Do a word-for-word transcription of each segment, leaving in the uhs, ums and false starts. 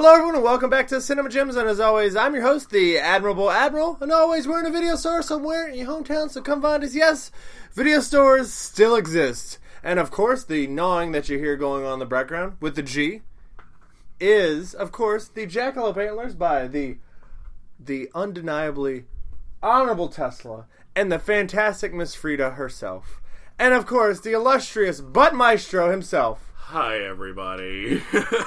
Hello everyone and welcome back to Cinema Gems, and as always, I'm your host, the Admirable Admiral, and always we're in a video store somewhere in your hometown, so come find us. Yes, video stores still exist. And of course, the gnawing that you hear going on in the background with the G is, of course, the Jackalope Antlers by the the undeniably honorable Tesla and the fantastic Miss Frida herself. And of course, the illustrious Butt Maestro himself. Hi, everybody.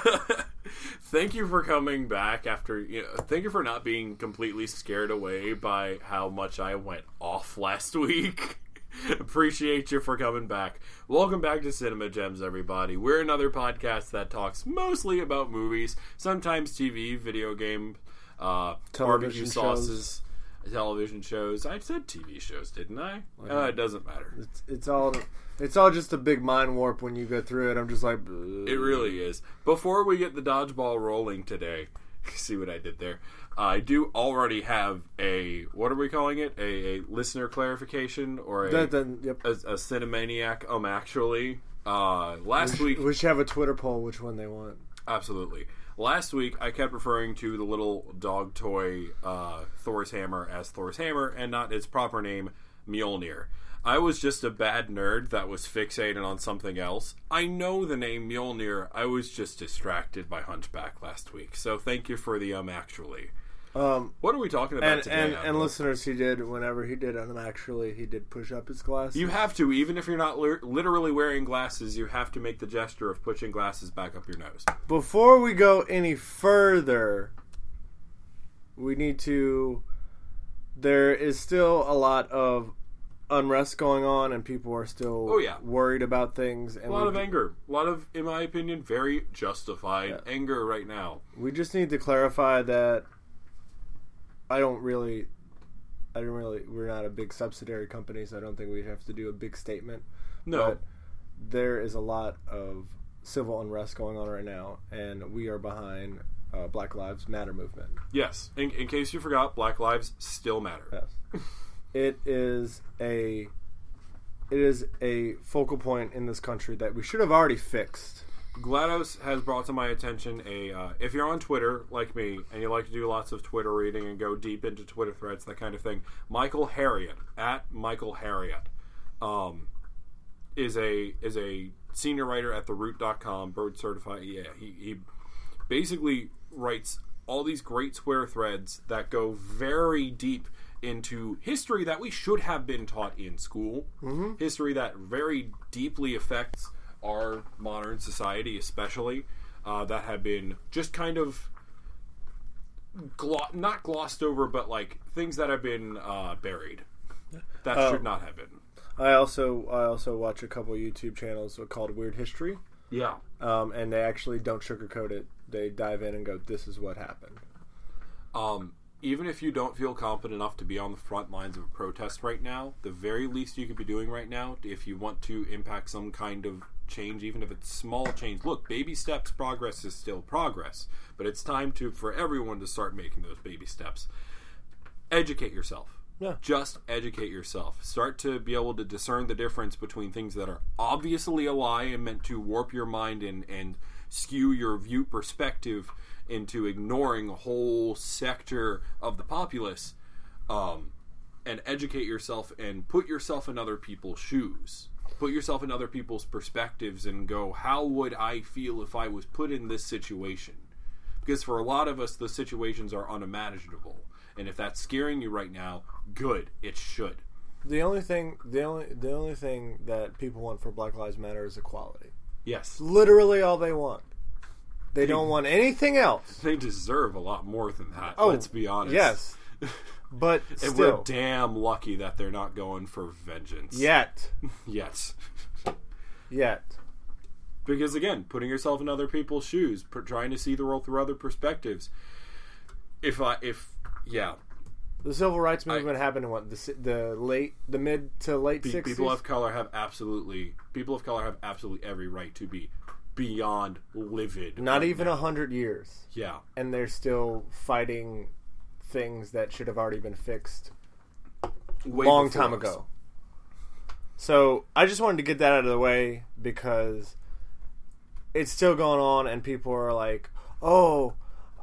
Thank you for coming back after, you know, thank you for not being completely scared away by how much I went off last week. Appreciate you for coming back. Welcome back to Cinema Gems, everybody. We're another podcast that talks mostly about movies, sometimes T V, video game, uh, barbecue sauces, shows. television shows. I said T V shows, didn't I? Okay. Uh, it doesn't matter. It's, it's all... It's all just a big mind warp when you go through it. I'm just like... Ugh. It really is. Before we get the dodgeball rolling today, see what I did there? Uh, I do already have a... What are we calling it? A, a listener clarification? Or a, that, then, yep. a, a Cinemaniac, um, actually. Uh, last we week... We should have a Twitter poll which one they want. Absolutely. Last week, I kept referring to the little dog toy uh, Thor's hammer as Thor's hammer, and not its proper name, Mjolnir. I was just a bad nerd that was fixated on something else. I know the name Mjolnir. I was just distracted by Hunchback last week. So thank you for the um actually. Um, what are we talking about and, today? And, and listeners, he did, whenever he did um actually, he did push up his glasses. You have to, even if you're not li- literally wearing glasses, you have to make the gesture of pushing glasses back up your nose. Before we go any further, we need to... There is still a lot of unrest going on, and people are still oh, yeah. worried about things. And a lot of d- anger. A lot of, in my opinion, very justified yeah. anger right now. We just need to clarify that I don't really... I don't really... We're not a big subsidiary company, so I don't think we have to do a big statement. No. But there is a lot of civil unrest going on right now, and we are behind uh, Black Lives Matter movement. Yes. In, in case you forgot, Black Lives still matter. Yes. It is a it is a focal point in this country that we should have already fixed. GLaDOS has brought to my attention a, uh, if you're on Twitter, like me, and you like to do lots of Twitter reading and go deep into Twitter threads, that kind of thing, Michael Harriot, at Michael Harriot, um, is a is a senior writer at the root dot com, bird certified, yeah, he, he basically writes all these great Twitter threads that go very deep into history that we should have been taught in school. Mm-hmm. History that very deeply affects our modern society, especially, uh, that have been just kind of glo- not glossed over, but like things that have been uh, buried that uh, should not have been. I also I also watch a couple YouTube channels called Weird History. Yeah, um, and they actually don't sugarcoat it. They dive in and go, "This is what happened." Um. Even if you don't feel confident enough to be on the front lines of a protest right now, the very least you could be doing right now, if you want to impact some kind of change, even if it's small change, look, baby steps, progress is still progress, but it's time to for everyone to start making those baby steps. Educate yourself. Yeah. Just educate yourself. Start to be able to discern the difference between things that are obviously a lie and meant to warp your mind and, and skew your view perspective into ignoring a whole sector of the populace, um, and educate yourself and put yourself in other people's shoes. Put yourself in other people's perspectives and go, how would I feel if I was put in this situation? Because for a lot of us, the situations are unimaginable. And if that's scaring you right now, good, it should. The only thing, the only, the only thing that people want for Black Lives Matter is equality. Yes. Literally all they want. They, they don't want anything else. They deserve a lot more than that. Oh, let's be honest. Yes. But and still. we're damn lucky that they're not going for vengeance. Yet. Yes. Yet. Because again, putting yourself in other people's shoes, per, trying to see the world through other perspectives. If I, if, yeah. The civil rights movement I, happened in what, the, the late, the mid to late pe- sixties? People of color have absolutely, people of color have absolutely every right to be beyond livid. Not right even a now. hundred years. Yeah. And they're still fighting things that should have already been fixed a long time us. ago. So I just wanted to get that out of the way because it's still going on and people are like, oh,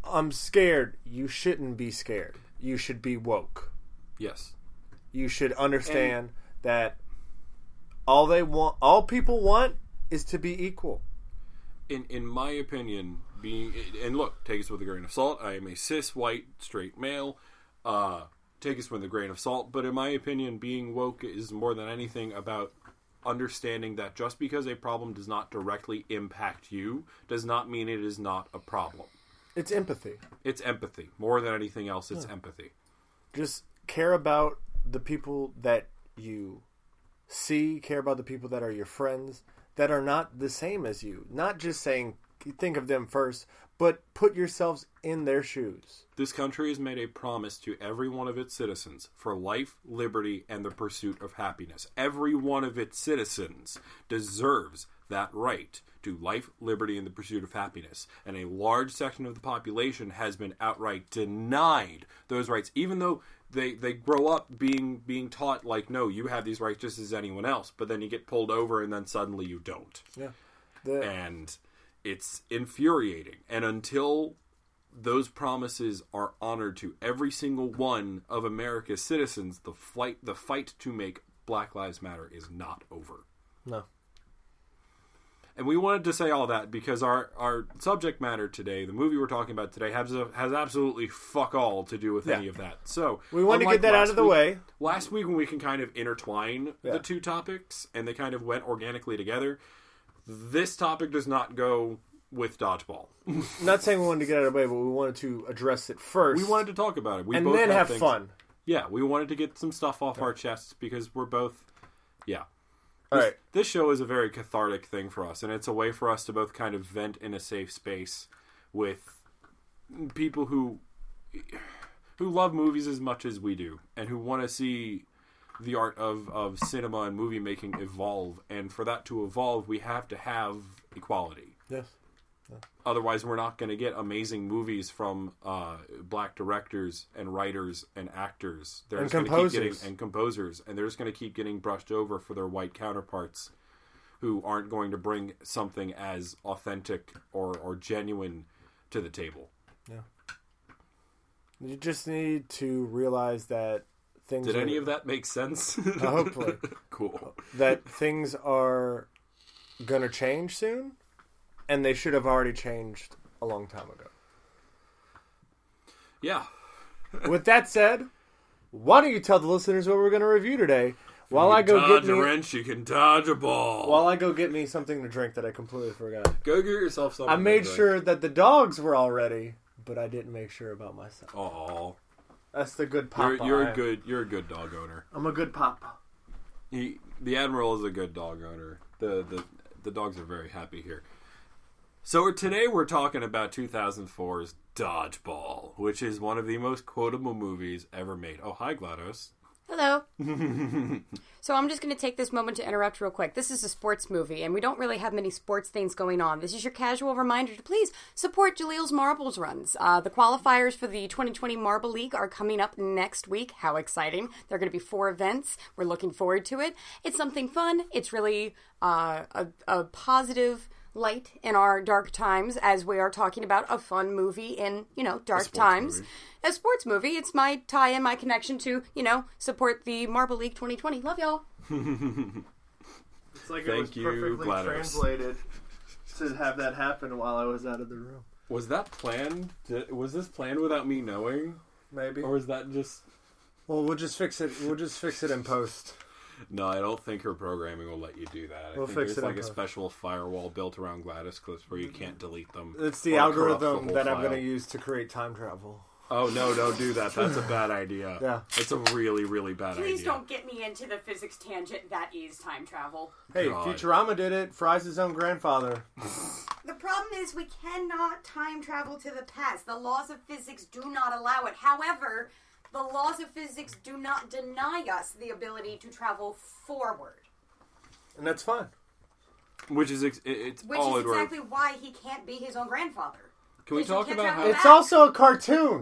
I'm scared. You shouldn't be scared. You should be woke. Yes. You should understand and, that all they want, all people want, is to be equal. In in my opinion, being and look, take this with a grain of salt. I am a cis white straight male. Uh, take this with a grain of salt. But in my opinion, being woke is more than anything about understanding that just because a problem does not directly impact you does not mean it is not a problem. It's empathy. It's empathy. More than anything else, it's yeah. empathy. Just care about the people that you see, care about the people that are your friends, that are not the same as you. Not just saying, think of them first, but put yourselves in their shoes. This country has made a promise to every one of its citizens for life, liberty, and the pursuit of happiness. Every one of its citizens deserves that right to life, liberty, and the pursuit of happiness. And a large section of the population has been outright denied those rights, even though they, they grow up being being taught, like, no, you have these rights just as anyone else. But then you get pulled over and then suddenly you don't. Yeah. The... And it's infuriating. And until those promises are honored to every single one of America's citizens, the fight, the fight to make Black Lives Matter is not over. No. And we wanted to say all that because our, our subject matter today, the movie we're talking about today, has has absolutely fuck all to do with yeah. any of that. So we want to get that out of the week, way. Last week when we can kind of intertwine yeah. the two topics, and they kind of went organically together, this topic does not go with dodgeball. Not saying we wanted to get out of the way, but we wanted to address it first. We wanted to talk about it. We and both then have things. fun. Yeah, we wanted to get some stuff off yeah. our chests because we're both, yeah. All this, right. This show is a very cathartic thing for us, and it's a way for us to both kind of vent in a safe space with people who who love movies as much as we do, and who want to see the art of, of cinema and movie making evolve. And for that to evolve, we have to have equality. Yes. Yeah. Otherwise, we're not going to get amazing movies from uh, black directors and writers and actors. They're and just composers. Keep getting, and composers. And they're just going to keep getting brushed over for their white counterparts who aren't going to bring something as authentic or, or genuine to the table. Yeah. You just need to realize that things Did are, any of that make sense? uh, hopefully. Cool. That things are going to change soon. And they should have already changed a long time ago. Yeah. With that said, why don't you tell the listeners what we're going to review today? While you I go dodge get me a wrench, you can dodge a ball. While I go get me something to drink that I completely forgot. Go get yourself something. I made to drink. sure that the dogs were all ready, but I didn't make sure about myself. Aw. That's the good papa. You're, you're a good. You're a good dog owner. I'm a good papa. He, the Admiral is a good dog owner. The the the dogs are very happy here. So today we're talking about two thousand four's Dodgeball, which is one of the most quotable movies ever made. Oh, hi, GLaDOS. Hello. So I'm just going to take this moment to interrupt real quick. This is a sports movie, and we don't really have many sports things going on. This is your casual reminder to please support Jaleel's Marbles runs. Uh, the qualifiers for the twenty twenty Marble League are coming up next week. How exciting. There are going to be four events. We're looking forward to it. It's something fun. It's really uh, a, a positive light in our dark times as we are talking about a fun movie in, you know, dark times. Movie. A sports movie. It's my tie-in, my connection to, you know, support the Marble League twenty twenty. Love y'all. It's like Thank it was you, perfectly GLaDOS. translated to have that happen while I was out of the room. Was that planned? Did, was this planned without me knowing? Maybe. Or was that just... Well, we'll just fix it. We'll just fix it in post. No, I don't think her programming will let you do that. I We'll think fix there's it like a in post. special firewall built around GLaDOS clips where you can't delete them. It's the or corrupt the algorithm whole that I'm file. going to use to create time travel. Oh, no, don't do that. That's a bad idea. Yeah. It's a really, really bad Please idea. don't get me into the physics tangent. That is time travel. Hey, God. Futurama did it. Fry's his own grandfather. The problem is we cannot time travel to the past. The laws of physics do not allow it. However, the laws of physics do not deny us the ability to travel forward. And that's fine. Which is ex- it- it's Which all is it were- exactly why he can't be his own grandfather. Can we Because you talk can't about travel how... It's back. also a cartoon.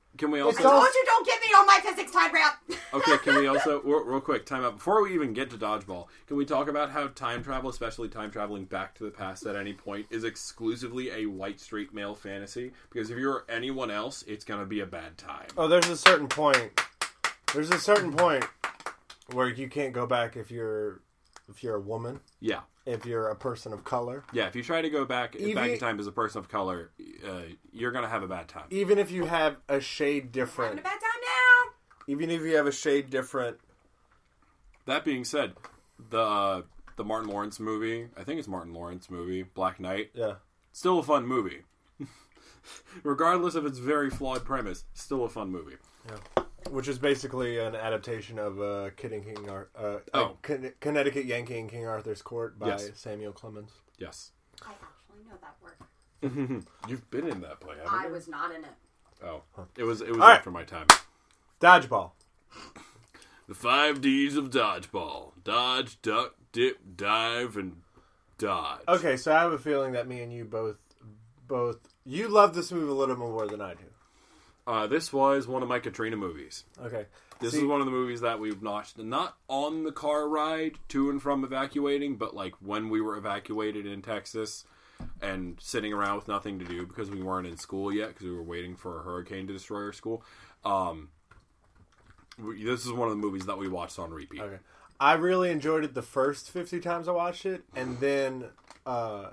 can we also... I told you don't get me on my physics time ramp! Okay, can we also, real, real quick, time out. Before we even get to Dodgeball, can we talk about how time travel, especially time traveling back to the past at any point, is exclusively a white straight male fantasy? Because if you're anyone else, it's going to be a bad time. Oh, there's a certain point. There's a certain point where you can't go back if you're if you're a woman. Yeah. If you're a person of color. Yeah, if you try to go back, Even, back in time as a person of color, uh, you're going to have a bad time. Even if you have a shade different. Having a bad time now! Even if you have a shade different. That being said, the uh, the Martin Lawrence movie, I think it's Martin Lawrence movie, Black Knight. Yeah. Still a fun movie. Regardless of its very flawed premise, still a fun movie. Yeah. Which is basically an adaptation of uh, Kid and King Ar- uh, oh. uh, Con- Connecticut Yankee and King Arthur's Court by yes. Samuel Clemens. Yes. I actually know that work. You've been in that play, haven't I you? was not in it. Oh. It was, it was All after right. my time. Dodgeball. The five D's of dodgeball. Dodge, duck, dip, dive, and dodge. Okay, so I have a feeling that me and you both, both, you love this movie a little more than I do. Uh, this was one of my Katrina movies. Okay. This See, is one of the movies that we've watched, not on the car ride to and from evacuating, but like when we were evacuated in Texas and sitting around with nothing to do because we weren't in school yet because we were waiting for a hurricane to destroy our school. Um, we, this is one of the movies that we watched on repeat. Okay. I really enjoyed it the first fifty times I watched it, and then, uh,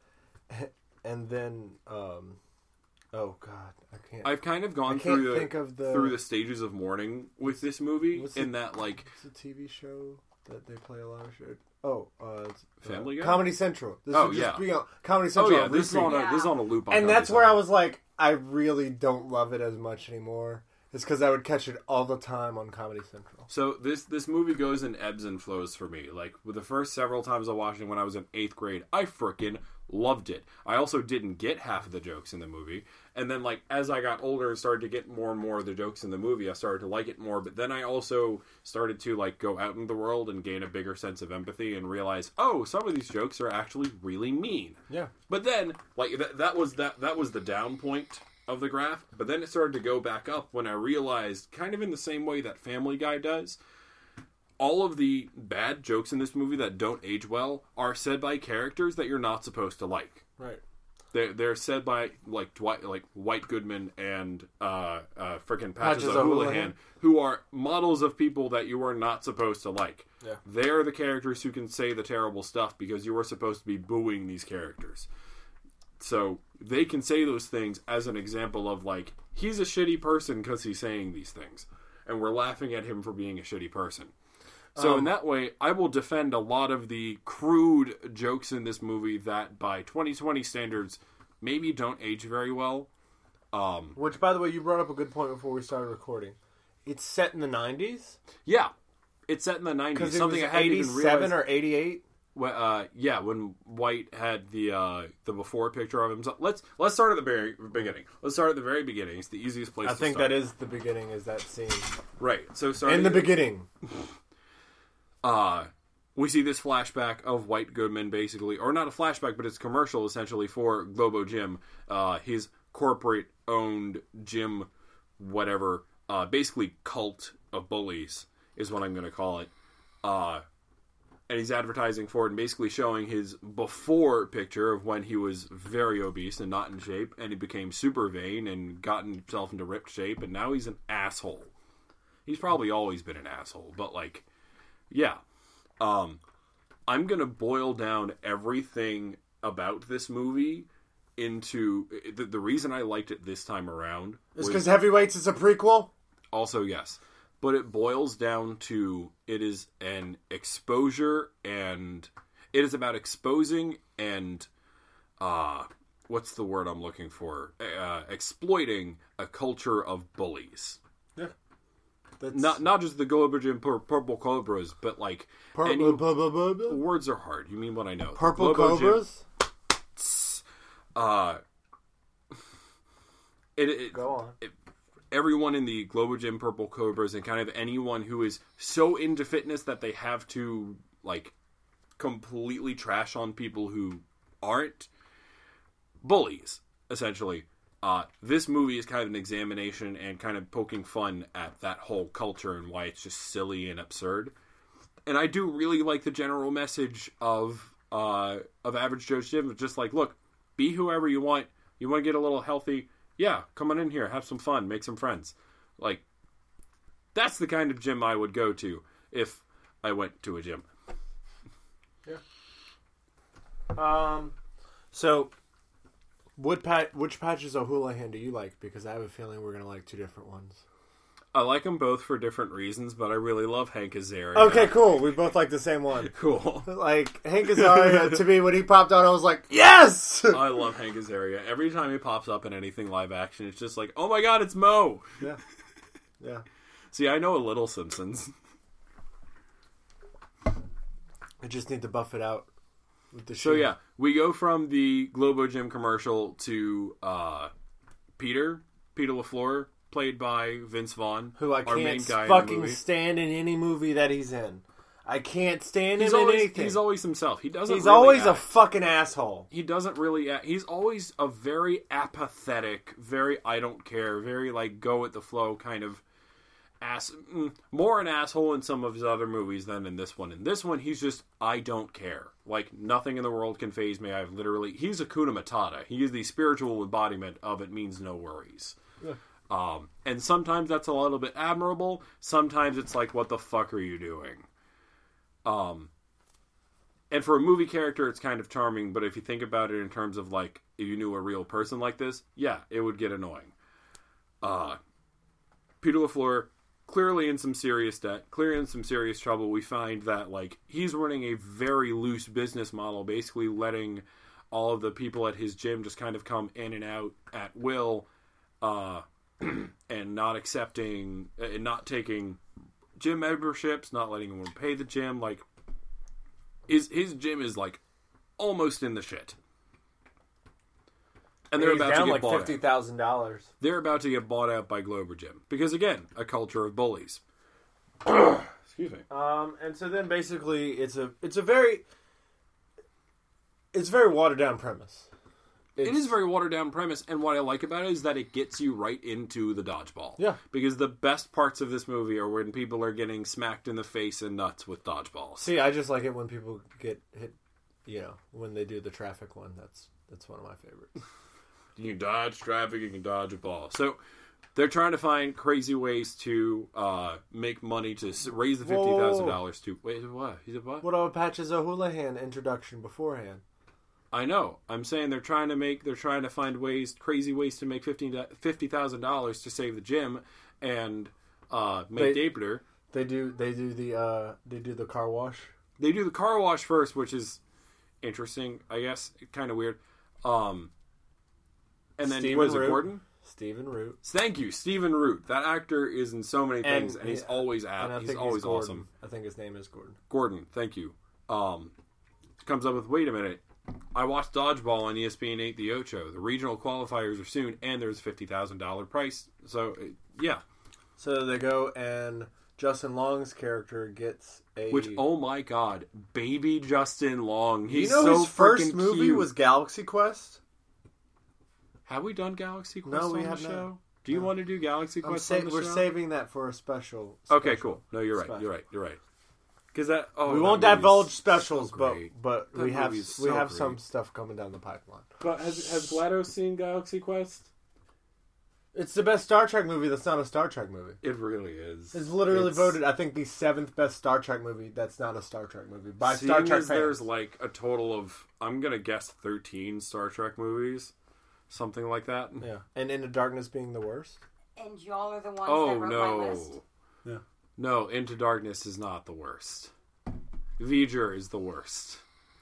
and then, um, oh god, I can't. I've kind of gone I can't through the, think of the through the stages of mourning with this movie What's in the- that like It's a T V show that they play a lot of shit. Oh, uh, it's, Family uh, Guy? Comedy Central. This Oh, is yeah. just being on Comedy oh Central. yeah on this is repeat. on a, Yeah. this is on a loop on And Comedy that's where I Central. was like, I really don't love it as much anymore. It's because I would catch it all the time on Comedy Central. So this this movie goes in ebbs and flows for me. Like with the first several times I watched it when I was in eighth grade, I frickin' loved it. I also didn't get half of the jokes in the movie, and then like as I got older and started to get more and more of the jokes in the movie, I started to like it more. But then I also started to like go out in the world and gain a bigger sense of empathy and realize, oh, some of these jokes are actually really mean. Yeah. But then like that that was that that was the down point of the graph, but then it started to go back up when I realized, kind of in the same way that Family Guy does, all of the bad jokes in this movie that don't age well are said by characters that you're not supposed to like. Right. They're, they're said by like Dwight, like White Goodman and uh, uh, frickin' Patches, Patches O'Houlihan, O'Houlihan, who are models of people that you are not supposed to like. Yeah. They're the characters who can say the terrible stuff because you are supposed to be booing these characters. So they can say those things as an example of like, he's a shitty person because he's saying these things. And we're laughing at him for being a shitty person. So Um, in that way, I will defend a lot of the crude jokes in this movie that by twenty twenty standards maybe don't age very well. Um, Which, by the way, you brought up a good point before we started recording. It's set in the nineties? yeah. It's set in the nineties. Because it Something was I hadn't even eighty-seven realized. or eighty-eight? Well, uh, yeah, when White had the uh, the before picture of himself. Let's let's start at the very beginning. Let's start at the very beginning. It's the easiest place. I to think start. that is the beginning, is that scene. right. So starting In the beginning. uh, we see this flashback of White Goodman, basically, or not a flashback, but it's a commercial essentially for Globo Gym, uh, his corporate-owned gym, whatever, uh, basically cult of bullies is what I'm going to call it. Uh, and he's advertising for it and basically showing his before picture of when he was very obese and not in shape, and he became super vain and gotten himself into ripped shape, and now he's an asshole. He's probably always been an asshole, but like, yeah. Um, I'm gonna boil down everything about this movie into the, the reason I liked it this time around. It's was- because Heavyweights is a prequel? Also, yes. But it boils down to it is an exposure and it is about exposing and uh what's the word I'm looking for? Uh, exploiting a culture of bullies. Yeah. That's Not not just the Globo Gym pur- Purple Cobras, but like Pur- any bu- bu- bu- bu- words are hard. You mean what I know? Purple Globo Gym- Cobras? uh it, it Go on. It, everyone in the Globo Gym Purple Cobras and kind of anyone who is so into fitness that they have to like completely trash on people who aren't bullies, essentially. Uh, this movie is kind of an examination and kind of poking fun at that whole culture and why it's just silly and absurd. And I do really like the general message of uh, of Average Joe's Gym. Just like, look, be whoever you want. You want to get a little healthy? Yeah, come on in here, have some fun, make some friends. Like, that's the kind of gym I would go to if I went to a gym. Yeah. Um. So, what pat- which Patches O'Houlihan do you like? Because I have a feeling we're gonna like two different ones. I like them both for different reasons, but I really love Hank Azaria. Okay, cool. We both like the same one. Cool. Like, Hank Azaria, to me, when he popped out, I was like, yes! I love Hank Azaria. Every time he pops up in anything live action, it's just like, oh my god, it's Mo! Yeah. Yeah. See, I know a little Simpsons. I just need to buff it out with the So shoe. yeah, we go from the Globo Gym commercial to uh, Peter, Peter LaFleur, played by Vince Vaughn, Who I our main can't guy in the fucking movie. stand in any movie that he's in. I can't stand He's him always, in anything. he's always himself. He doesn't. He's really always a act. fucking asshole. He doesn't really. Act. He's always a very apathetic, very I don't care, very like go with the flow kind of ass. Mm, more an asshole in some of his other movies than in this one. In this one, he's just I don't care. Like nothing in the world can faze me. I've literally. He's Hakuna Matata. He is the spiritual embodiment of it means no worries. Yeah. Um, and sometimes that's a little bit admirable. Sometimes it's like, what the fuck are you doing? Um, and for a movie character, it's kind of charming, but if you think about it in terms of, like, if you knew a real person like this, yeah, it would get annoying. Uh, Peter LaFleur, clearly in some serious debt, clearly in some serious trouble. We find that, like, he's running a very loose business model, basically letting all of the people at his gym just kind of come in and out at will, uh, and not accepting, and not taking gym memberships, not letting anyone pay the gym. Like, his his gym is like almost in the shit, and they're He's about down to get like bought fifty out. thousand dollars. They're about to get bought out by Globo Gym because again, a culture of bullies. Excuse me. Um, and so then basically, it's a it's a very it's a very watered down premise. It's, It is a very watered down premise, and what I like about it is that it gets you right into the dodgeball. Yeah. Because the best parts of this movie are when people are getting smacked in the face and nuts with dodgeballs. See, I just like it when people get hit. You know, when they do the traffic one. That's that's one of my favorites. You can dodge traffic, you can dodge a ball. So they're trying to find crazy ways to uh, make money to s- raise the fifty thousand dollars to... Wait, what? He said what? What about Patches O'Houlihan introduction beforehand? I know. I'm saying they're trying to make... They're trying to find ways, crazy ways to make fifty thousand dollars to save the gym and uh, make They- Dabler. They do they do the uh, they do the car wash. They do the car wash first, which is interesting, I guess. Kind of weird. Um, and then, Stephen what is it, Root. Gordon? Stephen Root. Thank you, Stephen Root. That actor is in so many things, and, And- he's yeah, always And out. I He's think always Gordon. awesome. I think his name is Gordon. Gordon, thank you. Um, comes up with, wait a minute. I watched Dodgeball on E S P N eight The Ocho. The regional qualifiers are soon, and there's a fifty thousand dollars price. So, uh, yeah. So they go and Justin Long's character gets a... Which, oh my god, baby Justin Long. He's you know so his first freaking movie cute. was Galaxy Quest? Have we done Galaxy Quest No, we on have the not. show? Do you No. want to do Galaxy I'm Quest sa- on the we're show? saving that for a special. Okay, special cool. No, you're right. special. You're right. You're right. Because that oh, We that won't movie's divulge so specials, but great. but That we have movie's we so have great. some stuff coming down the pipeline. But has has GLaDOS seen Galaxy Quest? It's the best Star Trek movie that's not a Star Trek movie. It really is. It's literally It's- voted, I think, the seventh best Star Trek movie that's not a Star Trek movie by Seeing Star Trek as fans. there's like a total of I'm gonna guess thirteen Star Trek movies, something like that. Yeah, and Into Darkness being the worst. And y'all are the ones Oh that wrote my list. no, Yeah. no, Into Darkness is not the worst. V'ger is the worst,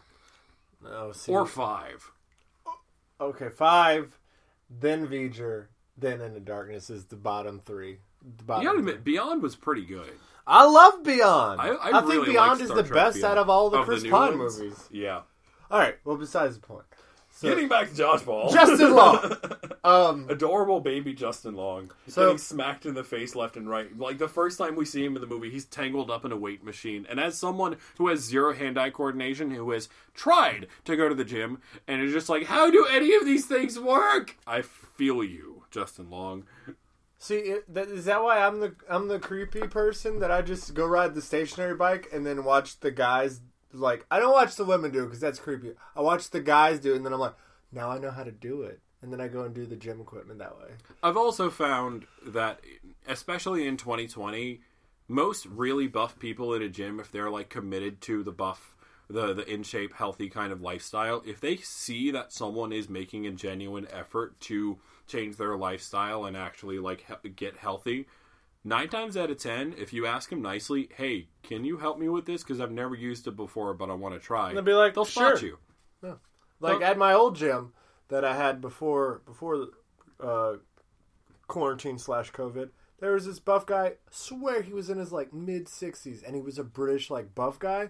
No, see, or five. okay, five, then V'ger, then Into Darkness is the bottom three. The bottom You gotta three. admit, Beyond was pretty good. I love Beyond. I, I, think really Beyond like is Star the Trek best Beyond. out of all the Of Chris new Pine ones? movies. Yeah. All right, well, besides the point. So, Getting back to Dodgeball. Justin Long. Um, Adorable baby Justin Long. So- getting smacked in the face left and right. Like, the first time we see him in the movie, he's tangled up in a weight machine. And as someone who has zero hand-eye coordination, who has tried to go to the gym, and is just like, how do any of these things work? I feel you, Justin Long. See, it, that, is that why I'm the I'm the creepy person that I just go ride the stationary bike and then watch the guys, like, I don't watch the women do it because that's creepy. I watch the guys do it and then I'm like, now I know how to do it. And then I go and do the gym equipment that way. I've also found that, especially in twenty twenty, most really buff people in a gym, if they're like committed to the buff, the the in shape, healthy kind of lifestyle, if they see that someone is making a genuine effort to change their lifestyle and actually like he- get healthy, nine times out of ten, if you ask them nicely, "Hey, can you help me with this? Because I've never used it before, but I want to try." And they'll be like, they'll sure. spot you. Yeah. Like Well- at my old gym that I had before before uh, quarantine slash COVID, there was this buff guy. I swear he was in his like mid sixties, and he was a British like buff guy.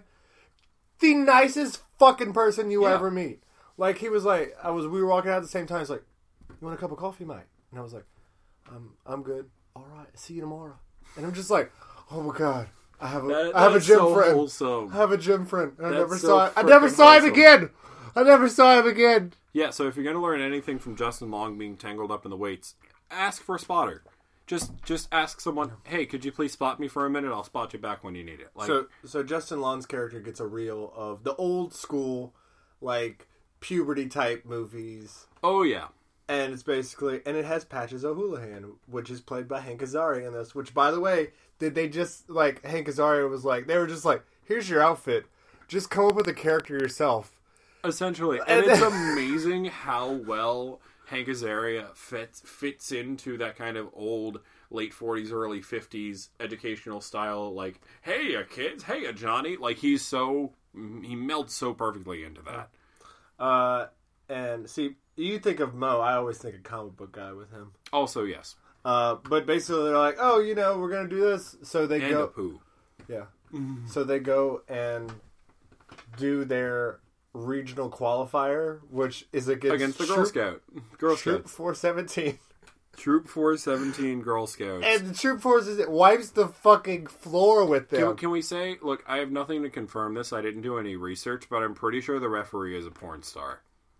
The nicest fucking person you Yeah. ever meet. Like he was like, I was. We were walking out at the same time. He's like, "You want a cup of coffee, mate?" And I was like, "I'm I'm good. All right, see you tomorrow." And I'm just like, "Oh my god, I have a That, I have a that's gym so friend. wholesome. I have a gym friend." And I That's never so saw. I never frickin' saw him wholesome. again. I never saw him again. Yeah, so if you're going to learn anything from Justin Long being tangled up in the weights, ask for a spotter. Just just ask someone, "Hey, could you please spot me for a minute? I'll spot you back when you need it." Like, So, so Justin Long's character gets a reel of the old school, like puberty type movies, oh yeah. and it's basically, and it has Patches O'Houlihan, which is played by Hank Azaria in this. Which, by the way, did they just like Hank Azaria was like they were just like, "Here's your outfit, just come up with a character yourself." Essentially. And it's amazing how well Hank Azaria fits, fits into that kind of old, late forties, early fifties educational style. Like, hey, a kids, hey, a Johnny. Like, he's so, he melts so perfectly into that. Uh, and see, you think of Mo, I always think of comic book guy with him. Also, yes. Uh, but basically they're like, "Oh, you know, we're gonna do this," so they And go. a poo. Yeah. So they go and do their regional qualifier, which is against, Against the Girl Troop, Scout. Girl Troop Scouts. four seventeen. Troop four seventeen Girl Scouts. And the Troop Force is, it wipes the fucking floor with them. Can, can we say, look, I have nothing to confirm this. I didn't do any research, but I'm pretty sure the referee is a porn star.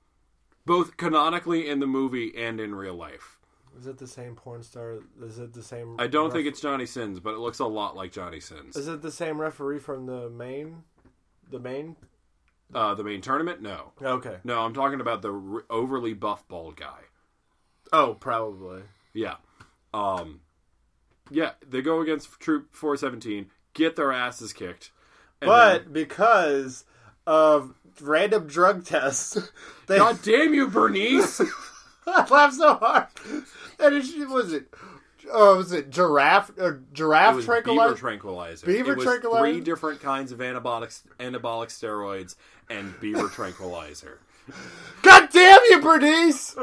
Both canonically in the movie and in real life. Is it the same porn star? Is it the same... I don't ref- think it's Johnny Sins, but it looks a lot like Johnny Sins. Is it the same referee from the main... The main... Uh, the main tournament? No. Okay. No, I'm talking about the r- overly buff bald guy. Oh, probably. Yeah. Um, yeah, they go against Troop four seventeen, get their asses kicked. and But then- because of random drug tests... They, God damn you, Bernice! I laughed so hard. And it was it... Oh, was it giraffe or giraffe It was tranquilizer? beaver tranquilizer. Beaver it was tranquilizer? three different kinds of anabolic anabolic steroids and beaver tranquilizer. God damn you, Bernice!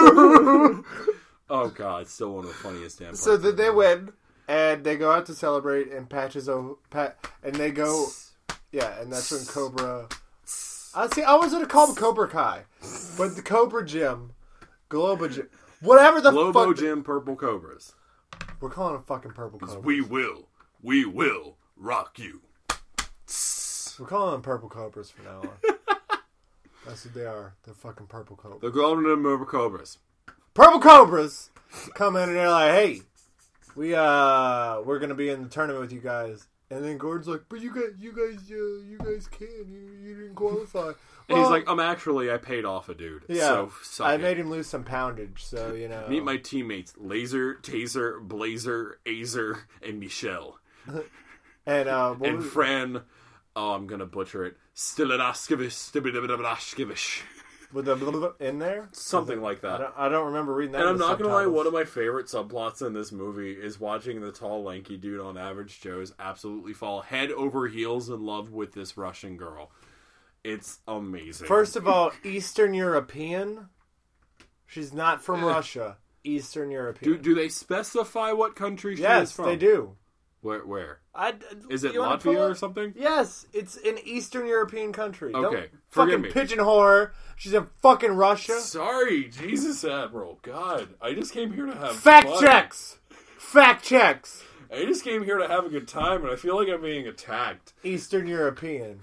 Oh god, still one of the funniest damn. So parts then of the they movie. win, and they go out to celebrate, and Patches O, Pat, and they go, yeah, and that's when Cobra. I see. I was gonna call him Cobra Kai, but the Cobra Gym, Globo Gym, whatever the Globo fuck. Gym Purple Cobras. We're calling them fucking Purple Cobras. We will, we will rock you. We're calling them Purple Cobras from now on. That's what they are. They're fucking Purple Cobras. The Globo Gym Purple Cobras. Purple Cobras come in and they're like, "Hey, we uh, we're gonna be in the tournament with you guys." And then Gordon's like, "But you guys, you guys, uh, you guys can. You, you didn't qualify." And he's Well, like, um, actually, I paid off a dude. "Yeah, So, suck I it. made him lose some poundage, so you know." Meet my teammates, Laser, Taser, Blazer, Azer, and Michelle. and uh, what And was- Fran, oh, I'm gonna butcher it, Stilinaskivish, Stibidibidibidashkivish. with the blah, blah, blah in there, Something like I that. don't, I don't remember reading that. And in I'm the not gonna lie, subtitles. one of my favorite subplots in this movie is watching the tall, lanky dude on Average Joe's absolutely fall head over heels in love with this Russian girl. It's amazing. First of all, Eastern European. She's not from Eh. Russia. Eastern European. do do they specify what country she is yes, from? they do. Where? Where? I, Is it you wanna Latvia pull or it? something? Yes, it's an Eastern European country. Okay, Don't forgive fucking me. pigeonhole her. She's in fucking Russia. Sorry, Jesus, Admiral. God, I just came here to have Fact fun. checks. Fact checks. I just came here to have a good time, and I feel like I'm being attacked. Eastern European.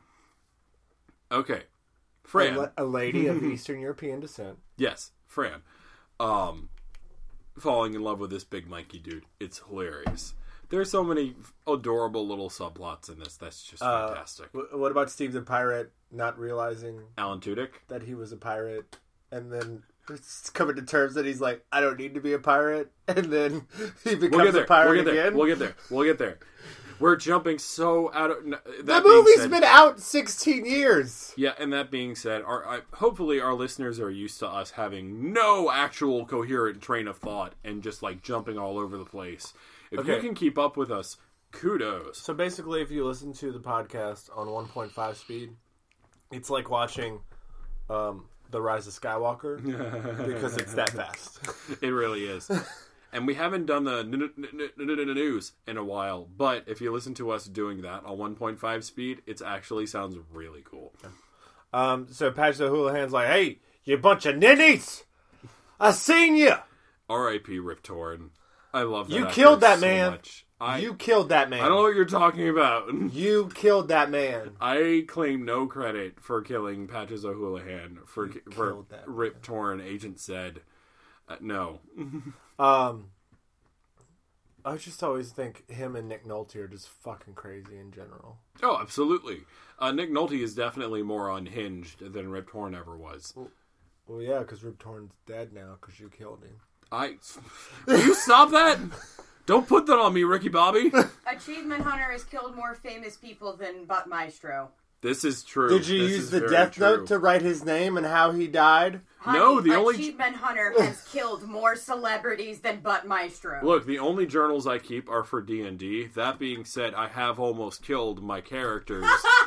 Okay, A, Fran. la- a lady of Eastern European descent. Yes, Fran. Um, falling in love with this big Mikey dude. It's hilarious. There's so many adorable little subplots in this. That's just Uh, fantastic. w- what about Steve the pirate not realizing Alan Tudyk. that he was a pirate, and then coming to terms that he's like, I don't need to be a pirate, and then he becomes We'll get there. a pirate we'll get there. again. We'll get there. We'll get there. We're jumping so out of that the being movie's said- been out sixteen years. Yeah, and that being said, our I, hopefully our listeners are used to us having no actual coherent train of thought and just like jumping all over the place. If Okay. you can keep up with us, kudos. So basically, if you listen to the podcast on one point five speed, it's like watching um, The Rise of Skywalker because it's that fast. It really is. And we haven't done the n- n- n- n- n- news in a while, but if you listen to us doing that on one point five speed, it actually sounds really cool. Um, so Patrick Houlihan's like, hey, you bunch of ninnies! I seen you! R I P Rip Torn. I love that. You actor killed that so man. much. I, You killed that man. I don't know what you're talking about. You killed that man. I claim no credit for killing Patches O'Houlihan for You for killed that Rip Torn. Agent said, uh, no. Um, I just always think him and Nick Nolte are just fucking crazy in general. Oh, absolutely. Uh, Nick Nolte is definitely more unhinged than Rip Torn ever was. Well, yeah, because Rip Torn's dead now because you killed him. I. Will you stop that? Don't put that on me, Ricky Bobby. Achievement Hunter has killed more famous people than Butt Maestro. This is true. Did you This use is the very death true. note to write his name and how he died? Honey, No, the only- Achievement Hunter has killed more celebrities than Butt Maestro. Look, the only journals I keep are for D and D. That being said, I have almost killed my characters.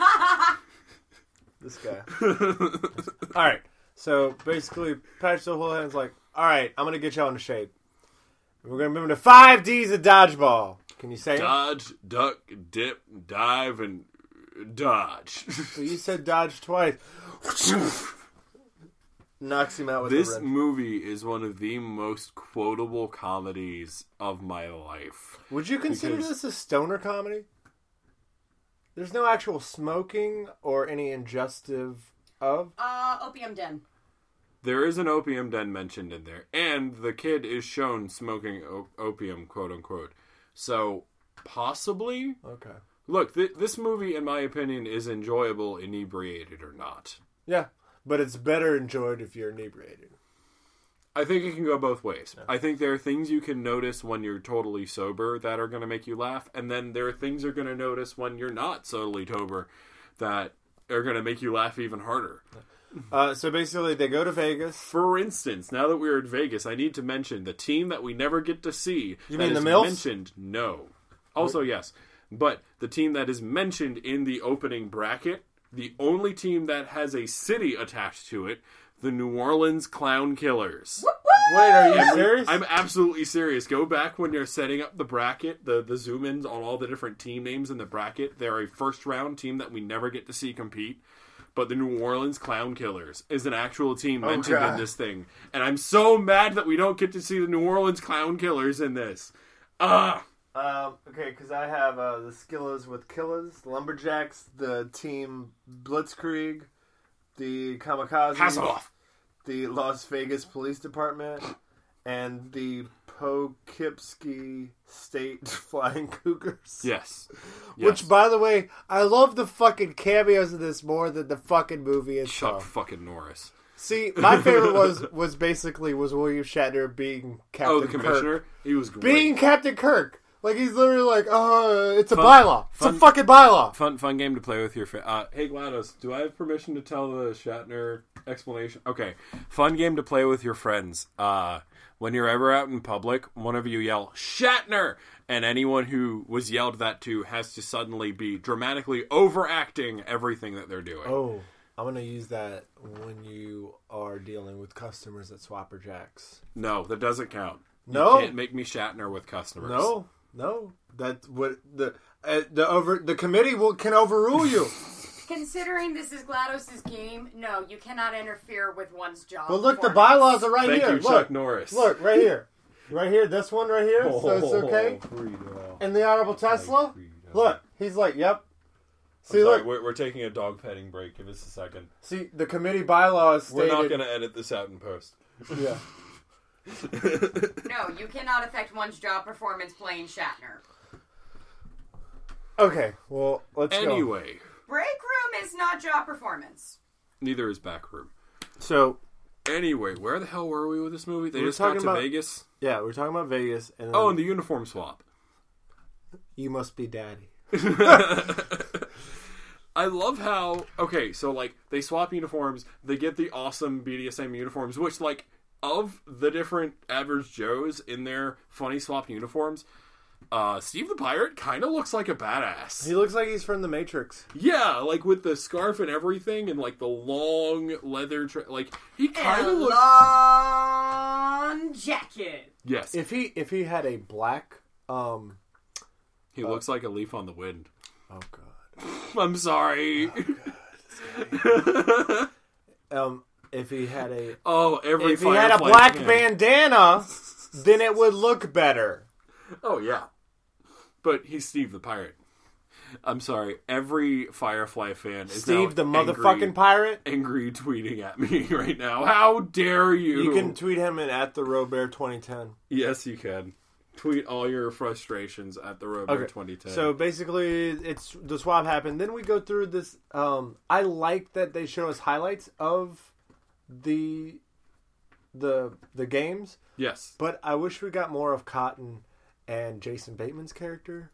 This guy. All right. So basically, Patrick Houlihan's like, all right, I'm going to get y'all into shape. We're going to move into five D's of dodgeball. Can you say it? Dodge, duck, dip, dive, and dodge. So you said dodge twice. Knocks him out with This the wrench. movie is one of the most quotable comedies of my life. Would you consider because- this a stoner comedy? There's no actual smoking or any ingestive of. Uh, Opium Den. There is an opium den mentioned in there, and the kid is shown smoking o- opium, quote unquote. So, possibly? Okay. Look, th- this movie, in my opinion, is enjoyable inebriated or not. Yeah, but it's better enjoyed if you're inebriated. I think it can go both ways. I think there are things you can notice when you're totally sober that are going to make you laugh, and then there are things you're going to notice when you're not totally sober that are going to make you laugh even harder. Uh, so basically, they go to Vegas. For instance, now that we're in Vegas, I need to mention the team that we never get to see. You that mean the is Milfs? Mentioned, no. Also, yes. But the team that is mentioned in the opening bracket, the only team that has a city attached to it, the New Orleans Clown Killers. Wait, are you And we- serious? I'm absolutely serious. Go back when you're setting up the bracket, the, the zoom ins on all the different team names in the bracket. They're a first round team that we never get to see compete. But the New Orleans Clown Killers is an actual team mentioned God. in this thing. And I'm so mad that we don't get to see the New Orleans Clown Killers in this. Ah! Um, okay, because I have uh, the Skillas with Killas, the Lumberjacks, the team Blitzkrieg, the Kamikaze, Pass it off! the Las Vegas Police Department, and the Poughkeepsie State Flying Cougars. Yes. Which, Yes. by the way, I love the fucking cameos of this more than the fucking movie Chuck itself. fucking Norris. See, my favorite was was basically was William Shatner being Captain Oh, the commissioner? Kirk. He was great. Being Captain Kirk. Like, he's literally like, oh, it's a Fun- bylaw. It's fun- a fucking bylaw. Fun fun game to play with your fa- uh, hey GLaDOS, do I have permission to tell the Shatner explanation? Okay. Fun game to play with your friends. Uh, when you're ever out in public, one of you yell, Shatner! And anyone who was yelled that to has to suddenly be dramatically overacting everything that they're doing. Oh, I'm going to use that when you are dealing with customers at Swapper Jacks. No, that doesn't count. No? You can't make me Shatner with customers. No? No, that's what the uh, the over the committee will can overrule you. Considering this is GLaDOS's game, no, you cannot interfere with one's job. But look, the bylaws are right Thank here. you, look, Chuck Norris. Look, right here. Right here, this one right here, so it's okay. Frito. And the Honorable Tesla, Frito. look, he's like, yep. See, I'm sorry, look. we're, we're taking a dog petting break. Give us a second. See, the committee bylaws stated... We're not going to edit this out in post. Yeah. No, you cannot affect one's job performance playing Shatner. Okay, well, let's go. Anyway. Break room is not job performance. Neither is back room. So... Anyway, where the hell were we with this movie? They We were just got to talking about- Vegas. Yeah, we're talking about Vegas. And then Oh, and the uniform swap. You must be daddy. I love how, okay, so, like, they swap uniforms, they get the awesome B D S M uniforms, which, like, of the different average Joes in their funny swap uniforms, uh, Steve the Pirate kind of looks like a badass. He looks like he's from The Matrix. Yeah, like, with the scarf and everything, and, like, the long leather, tra- like, he kind of looks... long jacket. Yes. If he if he had a black... um, He uh, looks like a leaf on the wind. Oh, God. I'm sorry. Oh, um, if he had a... Oh, every If he had a black fan. bandana, then it would look better. Oh, yeah. But he's Steve the Pirate. I'm sorry. Every Firefly fan is Steve the angry, motherfucking pirate? angry tweeting at me right now. How dare you? You can tweet him in at the Robert twenty ten. Yes, you can. Tweet all your frustrations at the Robert Okay. twenty ten. So basically, it's the swap happened. Then we go through this. Um, I like that they show us highlights of the the the games, yes. but I wish we got more of Cotton and Jason Bateman's character.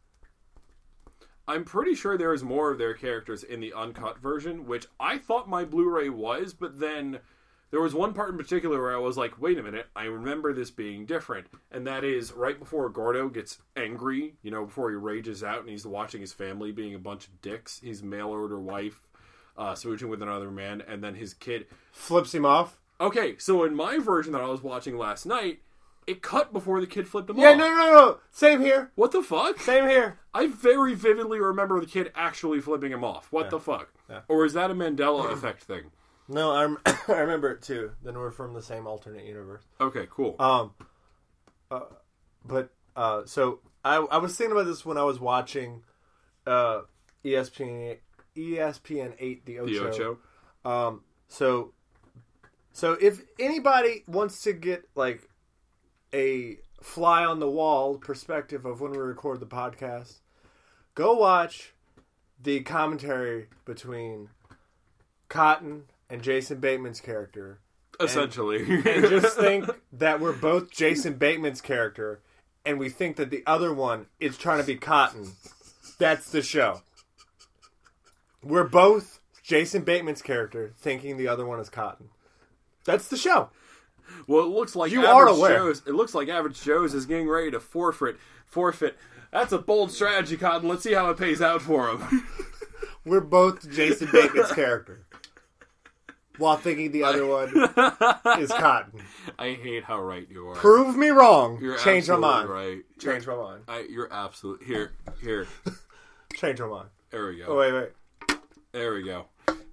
I'm pretty sure there is more of their characters in the uncut version, which I thought my Blu-ray was, but then there was one part in particular where I was like, wait a minute, I remember this being different. And that is right before Gordo gets angry, you know, before he rages out and he's watching his family being a bunch of dicks. His mail-order wife uh, smooching with another man, and then his kid Flips him off. Okay, so in my version that I was watching last night, it cut before the kid flipped him Yeah, off. no, no, no. Same here. What the fuck? Same here. I very vividly remember the kid actually flipping him off. What Yeah. the fuck? Yeah. Or is that a Mandela effect thing? No, I rem- I remember it too. Then we're from the same alternate universe. Okay, cool. Um, uh, but uh, so I I was thinking about this when I was watching uh E S P N E S P N eight the Ocho. The Ocho. Um, so so if anybody wants to get like a fly on the wall perspective of when we record the podcast, go watch the commentary between Cotton and Jason Bateman's character. Essentially. And, and just think that we're both Jason Bateman's character, and we think that the other one is trying to be Cotton. That's the show. We're both Jason Bateman's character, thinking the other one is Cotton. That's the show. Well, it looks like You Average are aware. Joe's. It looks like Average Joe's is getting ready to forfeit. Forfeit. That's a bold strategy, Cotton. Let's see how it pays out for him. We're both Jason Bateman's character, while thinking the other one is Cotton. I hate how right you are. Prove me wrong. You're Change my absolutely mind. right. Change my mind. I, you're absolute. Here, here. Change my mind. There we go. Oh wait, wait. There we go.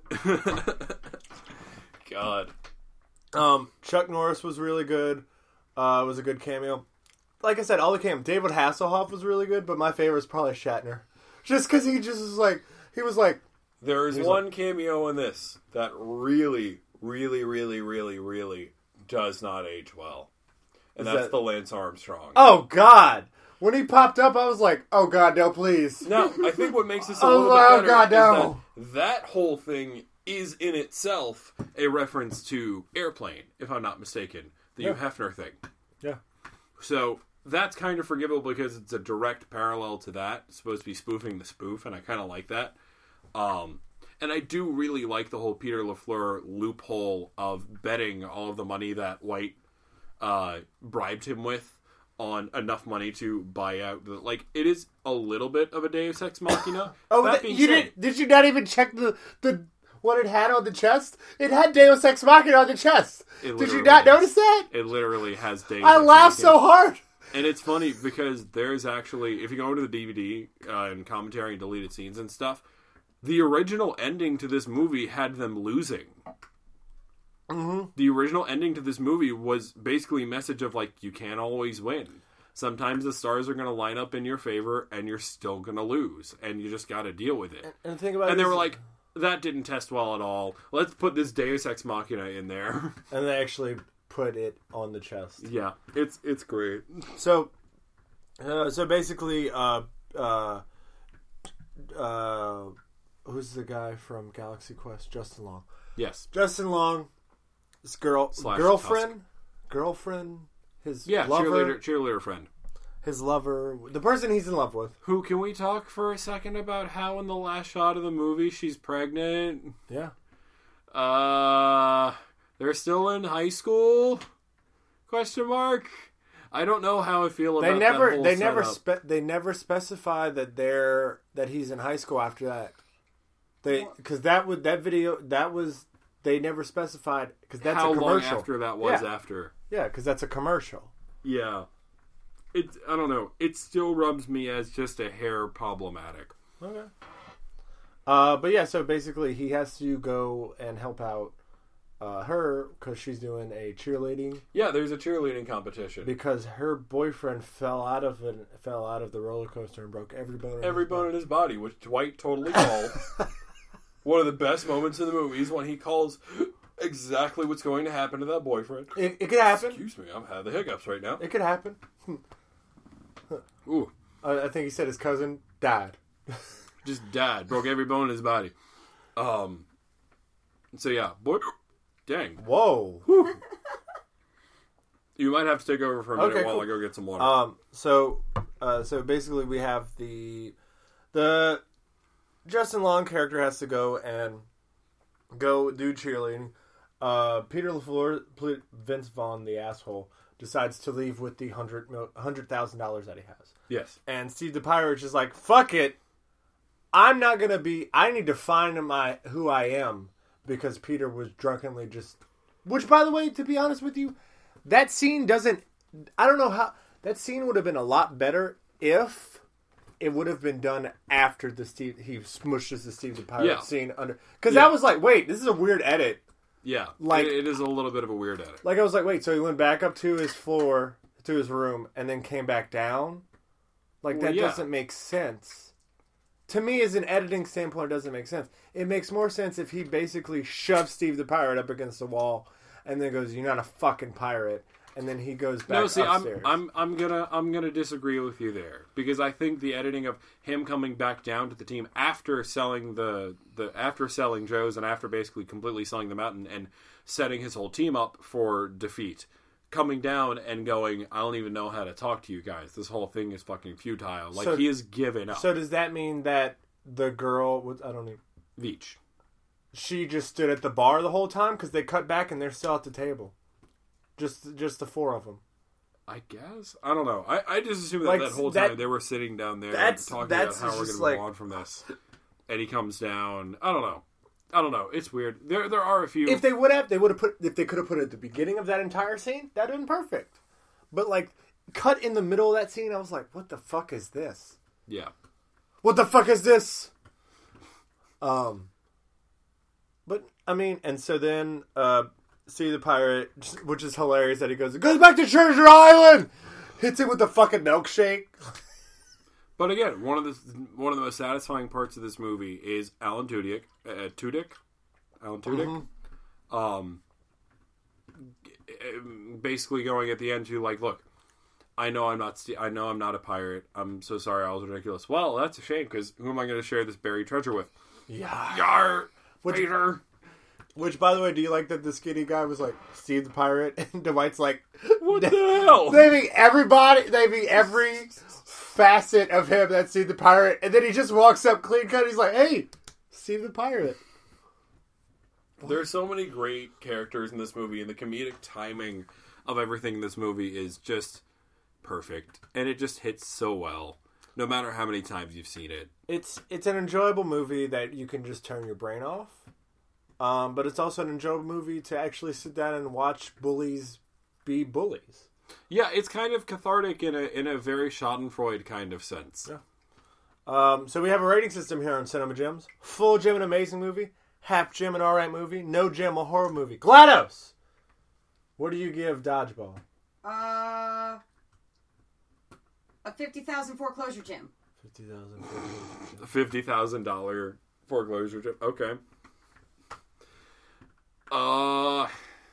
God. Um, Chuck Norris was really good. Uh, it was a good cameo. Like I said, all the cam. David Hasselhoff was really good, but my favorite is probably Shatner, just because he just was like he was like. There is He's one like- cameo in this that really, really, really, really, really does not age well. And Is that's that- the Lance Armstrong. Oh God! When he popped up, I was like, "Oh God, no, please!" Now, I think what makes this a Oh, little oh, bit better God, is no. that that whole thing is in itself a reference to Airplane, if I'm not mistaken. The Yeah. Hugh Hefner thing. Yeah. So that's kind of forgivable because it's a direct parallel to that. It's supposed to be spoofing the spoof, and I kind of like that. Um, and I do really like the whole Peter LaFleur loophole of betting all of the money that White uh, bribed him with on enough money to buy out the, like, it is a little bit of a Deus Ex Machina. Oh, That that, being you said- did? Did you not even check the the what it had on the chest? It had Deus Ex Machina on the chest. It Did you literally not does. notice that? It literally has Deus I Ex laughed Machina. so hard. And it's funny because there's actually, if you go into the D V D uh, and commentary and deleted scenes and stuff, the original ending to this movie had them losing. Mm-hmm. The original ending to this movie was basically a message of, like, you can't always win. Sometimes the stars are going to line up in your favor, and you're still going to lose, and you just got to deal with it. And, and think about and it, they were like, that didn't test well at all. Let's put this Deus Ex Machina in there. And they actually put it on the chest. Yeah, it's it's great. So, uh, so basically, uh, uh, uh, who's the guy from Galaxy Quest? Justin Long. Yes. Justin Long. His girl, Slash girlfriend, Tusk. girlfriend, his Yeah, lover, cheerleader, cheerleader friend. his lover, the person he's in love with. Who, can we talk for a second about how in the last shot of the movie she's pregnant? Yeah. Uh, they're still in high school? Question mark. I don't know how I feel about They never, that whole they never, setup. spe- they never specify that they're that he's in high school after that. They because that would that video that was they never specified because that's how a commercial. long after that was Yeah. after. Yeah, because that's a commercial. Yeah. It, I don't know. It still rubs me as just a hair problematic. Okay. Uh, but yeah, so basically he has to go and help out uh, her because she's doing a cheerleading Yeah, there's a cheerleading competition. because her boyfriend fell out of it, fell out of the roller coaster and broke every bone. In Every his bone body. in his body, which Dwight totally called. One of the best moments in the movie is when he calls exactly what's going to happen to that boyfriend. It, it could happen. Excuse me, I'm having the hiccups right now. It could happen. Ooh, Uh, I think he said his cousin died. just died, broke every bone in his body. Um. So yeah, boy, dang, Whoa. you might have to take over for a minute Okay, while cool. I go get some water. Um. So, uh, so basically, we have the the Justin Long character has to go and go do cheerleading. Uh, Peter LaFleur, Pl- Vince Vaughn, the asshole, decides to leave with the hundred mil- hundred thousand dollars that he has. yes, And Steve the Pirate is like, "Fuck it, I'm not gonna be. I need to find my who I am because Peter was drunkenly just." Which, by the way, to be honest with you, that scene doesn't. I don't know how that scene would have been a lot better if it would have been done after the Steve he smushes the Steve the Pirate Yeah. scene under because Yeah. that was like, wait, this is a weird edit. yeah, Like- it, it is a little bit of a weird edit. Like I was like, wait, so he went back up to his floor to his room and then came back down. Like Well, that yeah. doesn't make sense. To me, as an editing standpoint, it doesn't make sense. It makes more sense if he basically shoves Steve the Pirate up against the wall and then goes, "You're not a fucking pirate," and then he goes back No, see, I'm, upstairs. I'm, I'm gonna, I'm gonna disagree with you there because I think the editing of him coming back down to the team after selling the, the after selling Joe's and after basically completely selling them out and, and setting his whole team up for defeat, coming down and going, I don't even know how to talk to you guys. This whole thing is fucking futile. Like So- he is given up. So does that mean that the girl was, I don't even, Veach. she just stood at the bar the whole time because they cut back and they're still at the table, just just the four of them. I guess I don't know. I, I just assume that Like, that whole that- time they were sitting down there that's- talking that's about how we're just going to like- move on from this. And he comes down. I don't know. I don't know. It's weird. There there are a few. If they would have, they would have put. If they could have put it at the beginning of that entire scene, that'd have been perfect. But like, cut in the middle of that scene, I was like, "What the fuck is this? yeah. What the fuck is this?" Um. But I mean, and so then, uh, Steve the Pirate, which is hilarious that he goes, it goes back to Treasure Island, hits it with the fucking milkshake. But again, one of the one of the most satisfying parts of this movie is Alan Tudyk, uh, Tudyk, Alan Tudyk, Mm-hmm. um, basically going at the end to like, look, I know I'm not, st- I know I'm not a pirate. I'm so sorry, I was ridiculous. Well, that's a shame because who am I going to share this buried treasure with? Yeah. Yar, Which- Peter. Which, by the way, do you like that the skinny guy was like Steve the Pirate, and Dwight's like, What the hell? They mean everybody. They mean every facet of him that's Steve the Pirate, and then he just walks up clean cut. He's like, "Hey, Steve the Pirate." There's so many great characters in this movie, and the comedic timing of everything in this movie is just perfect, and it just hits so well, no matter how many times you've seen it. It's it's an enjoyable movie that you can just turn your brain off. Um, but it's also an enjoyable movie to actually sit down and watch bullies be bullies. Yeah, it's kind of cathartic in a in a very Schadenfreude kind of sense. Yeah. Um, so we have a rating system here on Cinema Gems. Full gem, an amazing movie. Half gem, an alright movie. No gem, a horror movie. GLaDOS! What do you give Dodgeball? Uh, a fifty thousand foreclosure gem. fifty thousand fifty thousand dollars foreclosure gem. Okay. Uh...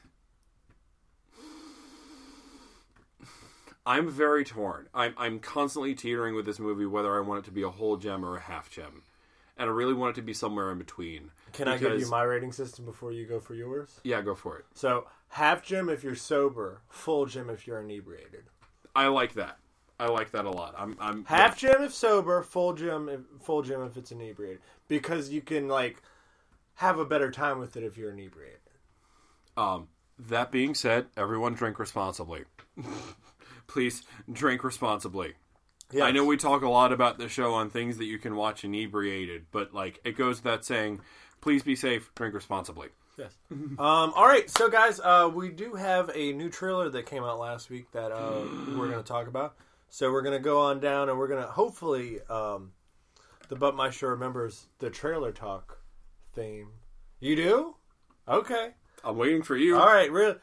I'm very torn. I'm I'm constantly teetering with this movie whether I want it to be a whole gem or a half gem. And I really want it to be somewhere in between. Can I give you my rating system before you go for yours? Yeah, go for it. So, half gem if you're sober, full gem if you're inebriated. I like that. I like that a lot. I'm I'm half yeah. gem if sober, full gem if, full gem if it's inebriated. Because you can like have a better time with it if you're inebriated. Um that being said, everyone drink responsibly. Please drink responsibly. Yes. I know we talk a lot about the show on things that you can watch inebriated, but like it goes without saying, please be safe, drink responsibly. Yes. um, all right, so guys, uh, we do have a new trailer that came out last week that uh, we're going to talk about. So we're going to go on down and we're going to hopefully um, the But My Show remembers the trailer talk theme. You do? Okay. I'm waiting for you. All right, really.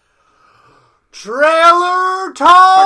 Trailer talk!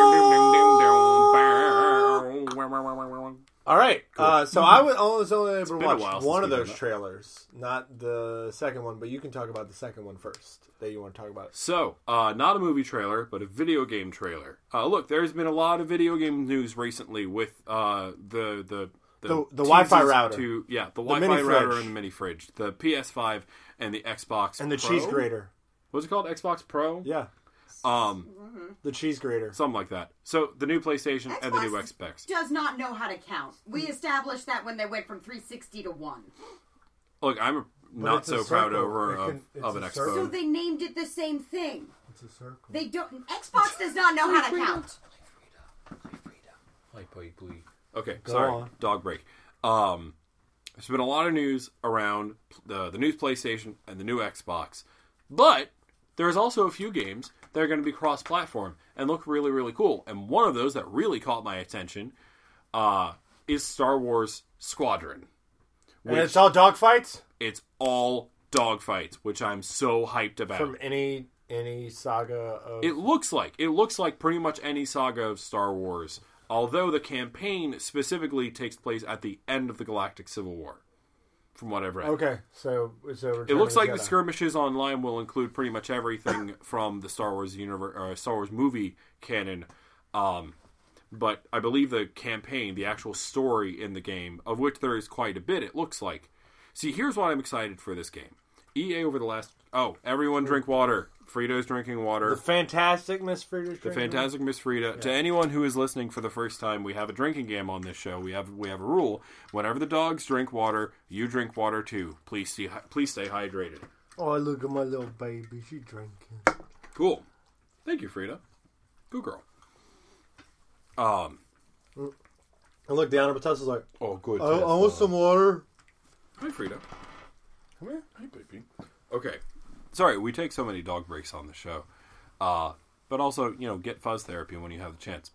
All right. Cool. Uh, so I was only able to watch one of those trailers, not the second one, but you can talk about the second one first that you want to talk about. So, uh, not a movie trailer, but a video game trailer. Uh, look, there's been a lot of video game news recently with uh, the... the The, the, the Wi-Fi router. To, yeah, the, the Wi-Fi router and the mini fridge. The P S five and the Xbox And the Pro? cheese grater. What's it called? Xbox Pro? Yeah. Um, mm-hmm. The cheese grater. Something like that. So, the new PlayStation Xbox and the new Xbox. Does not know how to count. We established that when they went from three sixty to one. Look, I'm not so proud over of, can, of an Xbox. So they named it the same thing. It's a circle. They don't. Xbox does not know how to count. Okay, Go sorry. on. Dog break. Um, there's been a lot of news around the the new PlayStation and the new Xbox, but there's also a few games that are going to be cross-platform and look really, really cool. And one of those that really caught my attention uh, is Star Wars Squadron. And it's all dogfights? It's all dogfights, which I'm so hyped about. From any any saga of... It looks like. It looks like pretty much any saga of Star Wars. Although the campaign specifically takes place at the end of the Galactic Civil War. From what I've read. Okay, so, so it looks like Jedi. The skirmishes online will include pretty much everything from the Star Wars universe, uh, Star Wars movie canon. Um, but I believe the campaign, the actual story in the game, of which there is quite a bit, it looks like. See, here's why I'm excited for this game. E A over the last... Oh, everyone drink water. Frito's drinking water. The fantastic Miss Frida. The fantastic Miss Frida. Yeah. To anyone who is listening for the first time, we have a drinking game on this show. We have we have a rule. Whenever the dogs drink water, you drink water too. Please stay, please stay hydrated. Oh, look at my little baby. She's drinking. Cool. Thank you, Frida. Good girl. Um. I look down at Tessa's like, oh, good. I, I want some water. Hi, Frida. Come here. Hi, baby. Okay. Sorry, we take so many dog breaks on the show. Uh, but also, you know, get fuzz therapy when you have the chance.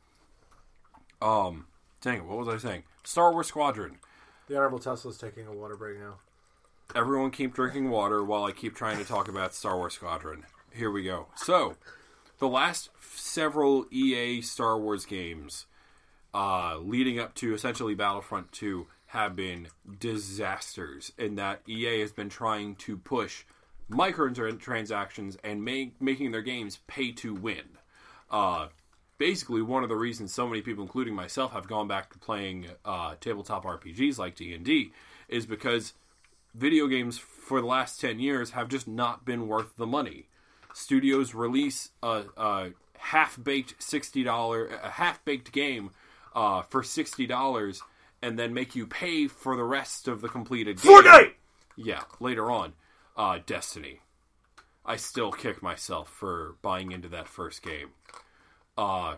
Um, dang it, what was I saying? Star Wars Squadron. The Honorable Tesla's taking a water break now. Everyone keep drinking water while I keep trying to talk about Star Wars Squadron. Here we go. So, the last several E A Star Wars games, uh, leading up to essentially Battlefront two, have been disasters in that E A has been trying to push microtransactions and make, making their games pay to win. Uh, basically, one of the reasons so many people, including myself, have gone back to playing uh, tabletop R P Gs like D and D is because video games for the last ten years have just not been worth the money. Studios release a, a half-baked sixty dollars, a half-baked game uh, for sixty dollars and then make you pay for the rest of the completed game. Fortnite! Yeah, later on. Uh, Destiny. I still kick myself for buying into that first game. Uh,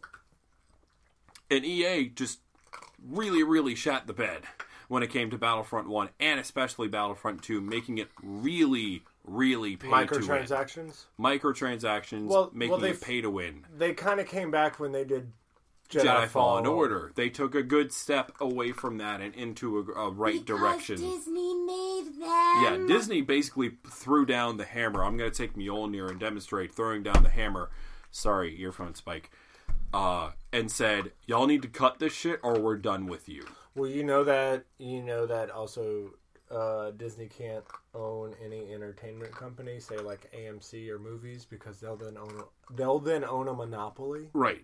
and E A just really, really shat the bed when it came to Battlefront one and especially Battlefront two, making it really, really pay to win. Microtransactions? Microtransactions, Well, making well, they it pay to win. They kind of came back when they did Jedi, Jedi Fallen Order. Order. They took a good step away from that and into a, a right because direction. Disney made them. Yeah, Disney basically threw down the hammer. I'm going to take Mjolnir and demonstrate throwing down the hammer. Sorry, earphone spike. Uh, and said, y'all need to cut this shit or we're done with you. Well, you know that you know that also uh, Disney can't own any entertainment company, say like A M C or movies, because they'll then own a, they'll then own a monopoly. Right.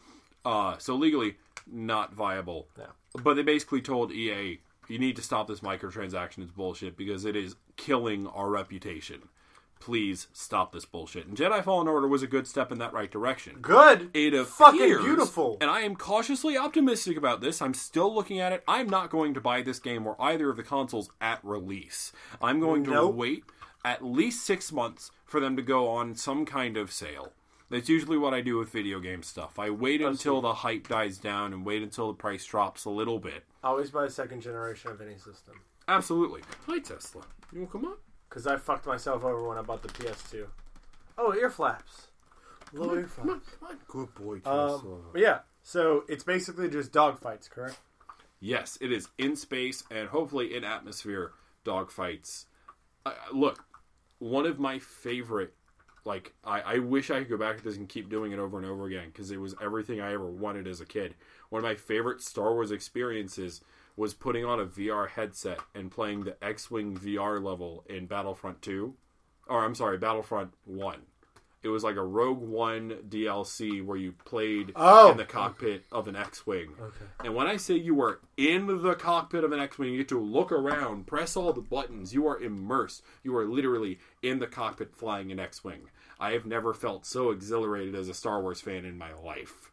Uh, so legally, not viable. Yeah. But they basically told E A, you need to stop this microtransactions bullshit because it is killing our reputation. Please stop this bullshit. And Jedi Fallen Order was a good step in that right direction. Good. It appears, fucking beautiful. And I am cautiously optimistic about this. I'm still looking at it. I'm not going to buy this game or either of the consoles at release. I'm going to Nope. wait at least six months for them to go on some kind of sale. That's usually what I do with video game stuff. I wait until the hype dies down and wait until the price drops a little bit. Always buy a second generation of any system. Absolutely. Hi, Tesla. You want to come on? Because I fucked myself over when I bought the P S two. Oh, ear flaps. Low ear flaps. Good boy, Tesla. Um, but yeah, so it's basically just dogfights, correct? Yes, it is in space and hopefully in atmosphere dogfights. Uh, look, one of my favorite, like, I, I wish I could go back to this and keep doing it over and over again because it was everything I ever wanted as a kid. One of my favorite Star Wars experiences was putting on a V R headset and playing the X-Wing V R level in Battlefront two. Or, I'm sorry, Battlefront one. It was like a Rogue One D L C where you played Oh. in the cockpit of an X-Wing. Okay. And when I say you are in the cockpit of an X-Wing, you get to look around, press all the buttons, you are immersed. You are literally in the cockpit flying an X-Wing. I have never felt so exhilarated as a Star Wars fan in my life.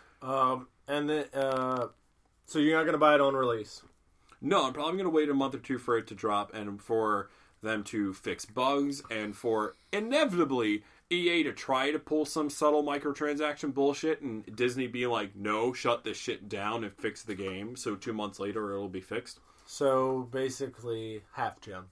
Um, and then, uh, so you're not going to buy it on release? No, I'm probably going to wait a month or two for it to drop and for them to fix bugs and for inevitably E A to try to pull some subtle microtransaction bullshit and Disney being like, no, shut this shit down and fix the game. So two months later it'll be fixed. So basically, half gem.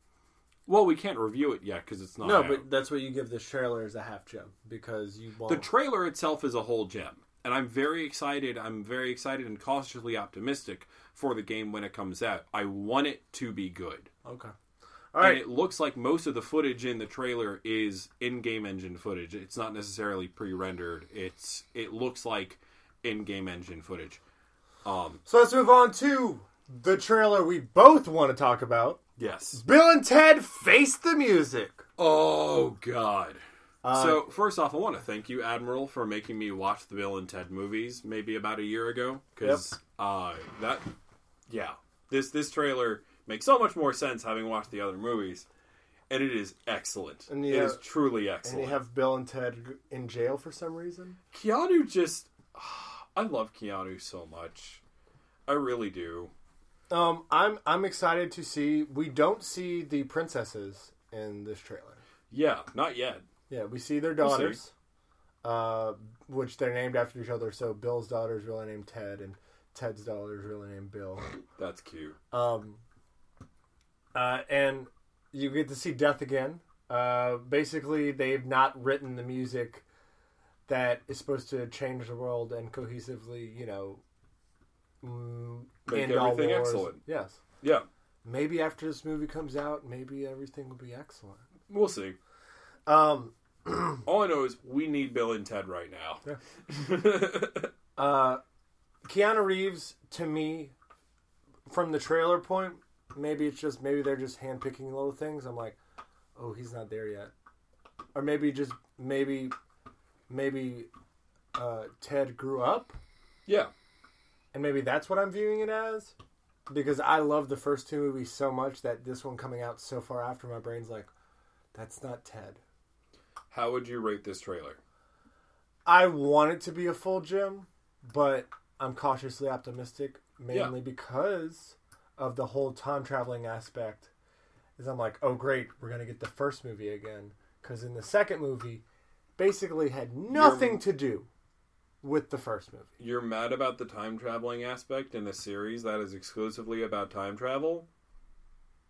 Well, we can't review it yet because it's not No, out. but that's what you give this trailer as a half gem because you won't. The trailer itself is a whole gem. And I'm very excited. I'm very excited and cautiously optimistic for the game when it comes out. I want it to be good. Okay. All right. And it looks like most of the footage in the trailer is in-game engine footage. It's not necessarily pre-rendered. It's it looks like in-game engine footage. Um, So let's move on to the trailer we both want to talk about. yes. Bill and Ted Face the Music. Oh God. Uh, so first off, I want to thank you, Admiral, for making me watch the Bill and Ted movies maybe about a year ago. Because uh, that, yeah, this this trailer makes so much more sense having watched the other movies, and it is excellent. And it you is have- truly And excellent. you have Bill and Ted in jail for some reason. Keanu just, I love Keanu so much. I really do. Um, I'm I'm excited to see. We don't see the princesses in this trailer. Yeah, not yet. Yeah, we see their We'll see. daughters, uh, which they're named after each other. So Bill's daughter is really named Ted, and Ted's daughter is really named Bill. That's cute. Um, uh, and you get to see Death again. Uh, basically, they've not written the music that is supposed to change the world and cohesively, you know, mm, Make end all everything wars. excellent. Yes. Yeah, Maybe after this movie comes out, maybe everything will be excellent. we'll see. Um, All I know is we need Bill and Ted right now. uh, Keanu Reeves, to me, from the trailer point, maybe it's just maybe they're just handpicking little things. I'm like, oh, he's not there yet, or maybe just maybe maybe uh, Ted grew up, Yeah. and maybe that's what I'm viewing it as. Because I love the first two movies so much that this one coming out so far after, my brain's like, that's not Ted. How would you rate this trailer? I want it to be a full gem, but I'm cautiously optimistic, mainly Yeah. because of the whole time traveling aspect. Is I'm like, oh great, we're gonna get the first movie again, because in the second movie, basically had nothing You're- to do with the first movie. You're mad about the time traveling aspect in a series that is exclusively about time travel?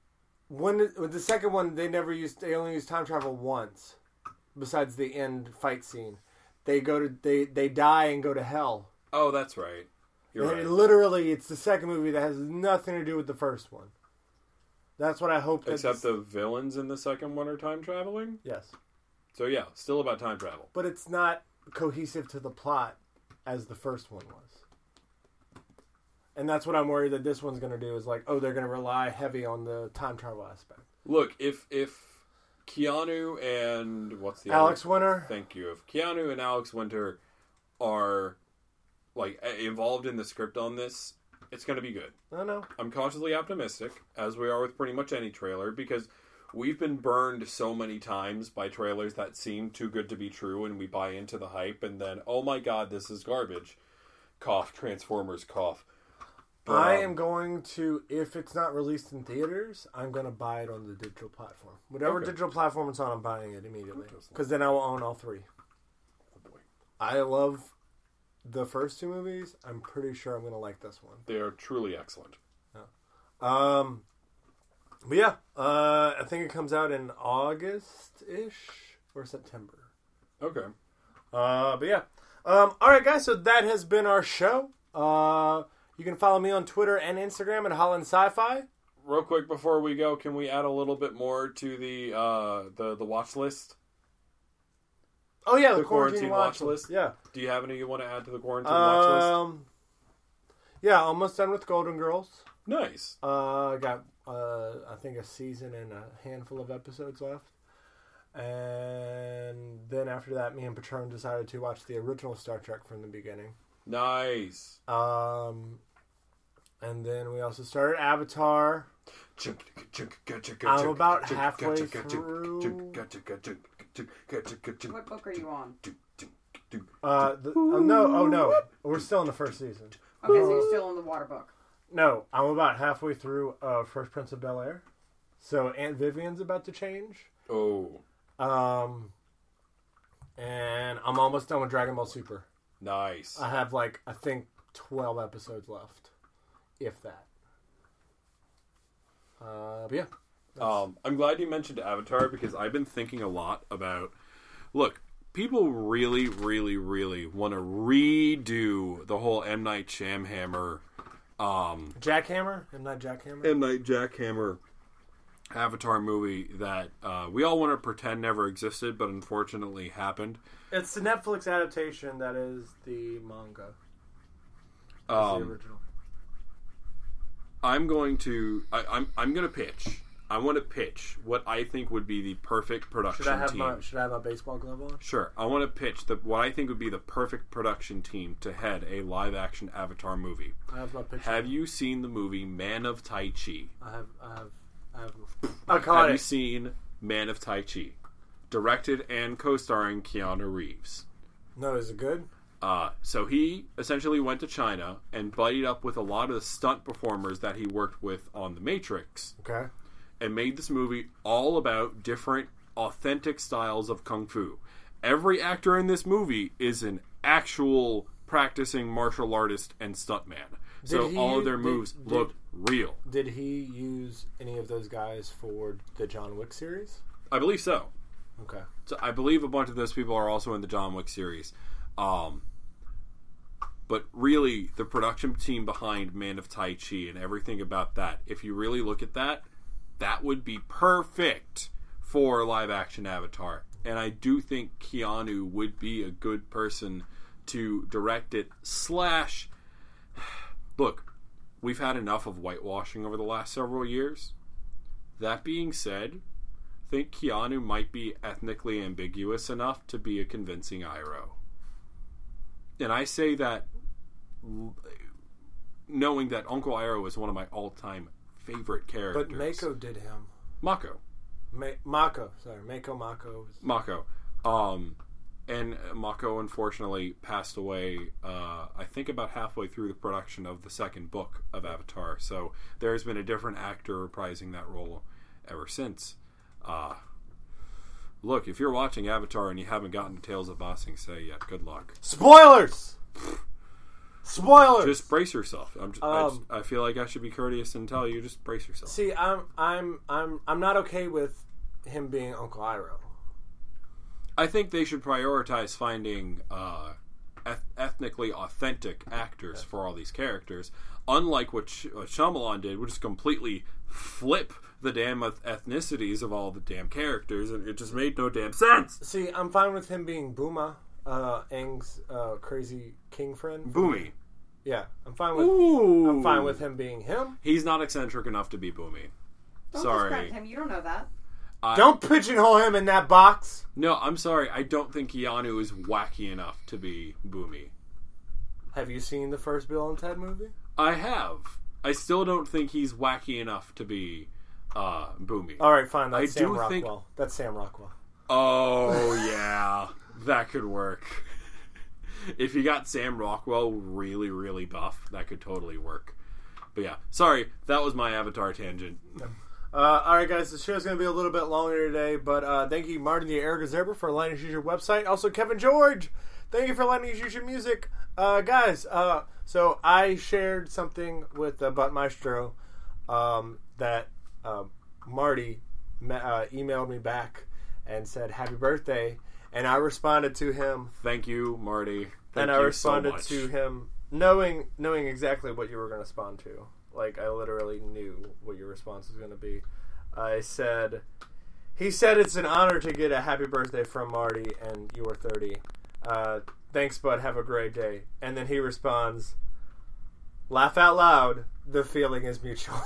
when with the second one, they never used. They only used time travel once, besides the end fight scene. They go to they they die and go to hell. Oh, that's right. You're and right. Literally, it's the second movie that has nothing to do with the first one. That's what I hope. That Except this, the villains in the second one are time traveling? yes. So yeah, still about time travel. But it's not cohesive to the plot as the first one was. And that's what I'm worried that this one's going to do is like, oh, they're going to rely heavy on the time travel aspect. Look, if if Keanu and what's the Alex other? Winter? Thank you. If Keanu and Alex Winter are like involved in the script on this, it's going to be good. I know. I'm cautiously optimistic, as we are with pretty much any trailer, because we've been burned so many times by trailers that seem too good to be true, and we buy into the hype, and then, oh my god, this is garbage. Cough, Transformers, cough. But, I um, am going to, if it's not released in theaters, I'm going to buy it on the digital platform. Whatever Okay. digital platform it's on, I'm buying it immediately. Interesting. Because then I will own all three. Oh boy. I love the first two movies. I'm pretty sure I'm going to like this one. They are truly excellent. Um, but yeah, uh, I think it comes out in August-ish or September. Okay. Uh, but yeah. Um, all right, guys, so that has been our show. Uh, you can follow me on Twitter and Instagram at Holland Sci-Fi. Real quick before we go, can we add a little bit more to the uh, the the watch list? Oh, yeah, the, The quarantine, quarantine watch, watch list. list? Yeah. Do you have any you want to add to the quarantine watch list? Um, yeah, almost done with Golden Girls. Nice. Uh, got, uh, I think, a season and a handful of episodes left. And then after that, me and Patron decided to watch the original Star Trek from the beginning. Nice. Um, and then we also started Avatar. I'm about halfway through. What book are you on? Uh, the, oh, no, oh no, we're still in the first season. Okay, so you're still in the water book. No, I'm about halfway through uh, First Prince of Bel-Air. So Aunt Vivian's about to change. Oh, Um, and I'm almost done with Dragon Ball Super. nice. I have like, I think twelve episodes left. If that. Uh, but yeah. Um, I'm glad you mentioned Avatar because I've been thinking a lot about. Look, people really, really, really want to redo the whole M. Night Shyamalan, um, Jackhammer? M. Night Jackhammer? M. Night Jackhammer Avatar movie that uh, we all want to pretend never existed, but unfortunately happened. It's the Netflix adaptation that is the manga. It's Um, the original. I'm going to. I, I'm. I'm going to pitch. I want to pitch what I think would be the perfect production Should I have team. my Should I have my baseball glove on? Sure. I want to pitch the what I think would be the perfect production team to head a live action Avatar movie. I have my picture. Have you seen the movie Man of Tai Chi? I have. I have. I have. I caught Have it. you seen Man of Tai Chi? Directed and co-starring Keanu Reeves. No, is it good? Uh, so he essentially went to China and buddied up with a lot of the stunt performers that he worked with on The Matrix Okay. and made this movie all about different authentic styles of kung fu. Every actor in this movie is an actual practicing martial artist and stuntman. So he- all of their did- moves did- look real. Did he use any of those guys for the John Wick series? I believe so. Okay. So I believe a bunch of those people are also in the John Wick series. Um, but really, the production team behind Man of Tai Chi and everything about that, if you really look at that, that would be perfect for live action Avatar. And I do think Keanu would be a good person to direct it. Slash, look, we've had enough of whitewashing over the last several years. That being said, I think Keanu might be ethnically ambiguous enough to be a convincing Iroh. And I say that knowing that Uncle Iroh is one of my all-time favorite characters. But Mako did him. Mako. Ma- Mako, sorry, Mako Mako. Was... Mako. Um, and Mako unfortunately passed away, uh, I think about halfway through the production of the second book of Avatar. So there's been a different actor reprising that role ever since. Uh, look, if you're watching Avatar and you haven't gotten to Tales of Ba Sing Se yet, good luck. Spoilers! Spoilers. Just brace yourself. I'm just, I, Um, just, I feel like I should be courteous and tell you just brace yourself. See, I'm I'm I'm I'm not okay with him being Uncle Iroh. I think they should prioritize finding uh, eth- ethnically authentic actors for all these characters, unlike what, Sh- what Shyamalan did, which is completely flip the damn eth- ethnicities of all the damn characters, and it just made no damn sense. See, I'm fine with him being Booma, uh, Aang's uh, crazy king friend. Boomy. Yeah, I'm fine with. Ooh. I'm fine with him being him. He's not eccentric enough to be Boomy. Don't Sorry. discredit him. You don't know that. I, Don't pigeonhole him in that box. No, I'm sorry. I don't think Keanu is wacky enough to be Boomy. Have you seen the first Bill and Ted movie? I have. I still don't think he's wacky enough to be uh, Boomy. All right, fine. That's I Sam do Rockwell. think- That's Sam Rockwell. Oh, yeah. That could work. If you got Sam Rockwell really, really buff, that could totally work. But yeah, sorry, that was my Avatar tangent. Uh, all right, guys, the show's going to be a little bit longer today, but uh, thank you, Martin the Air Gazerber, for letting us use your website. Also, Kevin George, thank you for letting us use your music. Uh, guys, uh, so I shared something with uh, Butt Maestro um, that uh, Marty me- uh, emailed me back and said, happy birthday, and I responded to him, Thank you, Marty. Thank and I you responded so much. to him knowing knowing exactly what you were going to respond to. Like, I literally knew what your response was going to be. I said, he said it's an honor to get a happy birthday from Marty, and you are thirty. Uh, thanks, bud. Have a great day. And then he responds, laugh out loud. The feeling is mutual.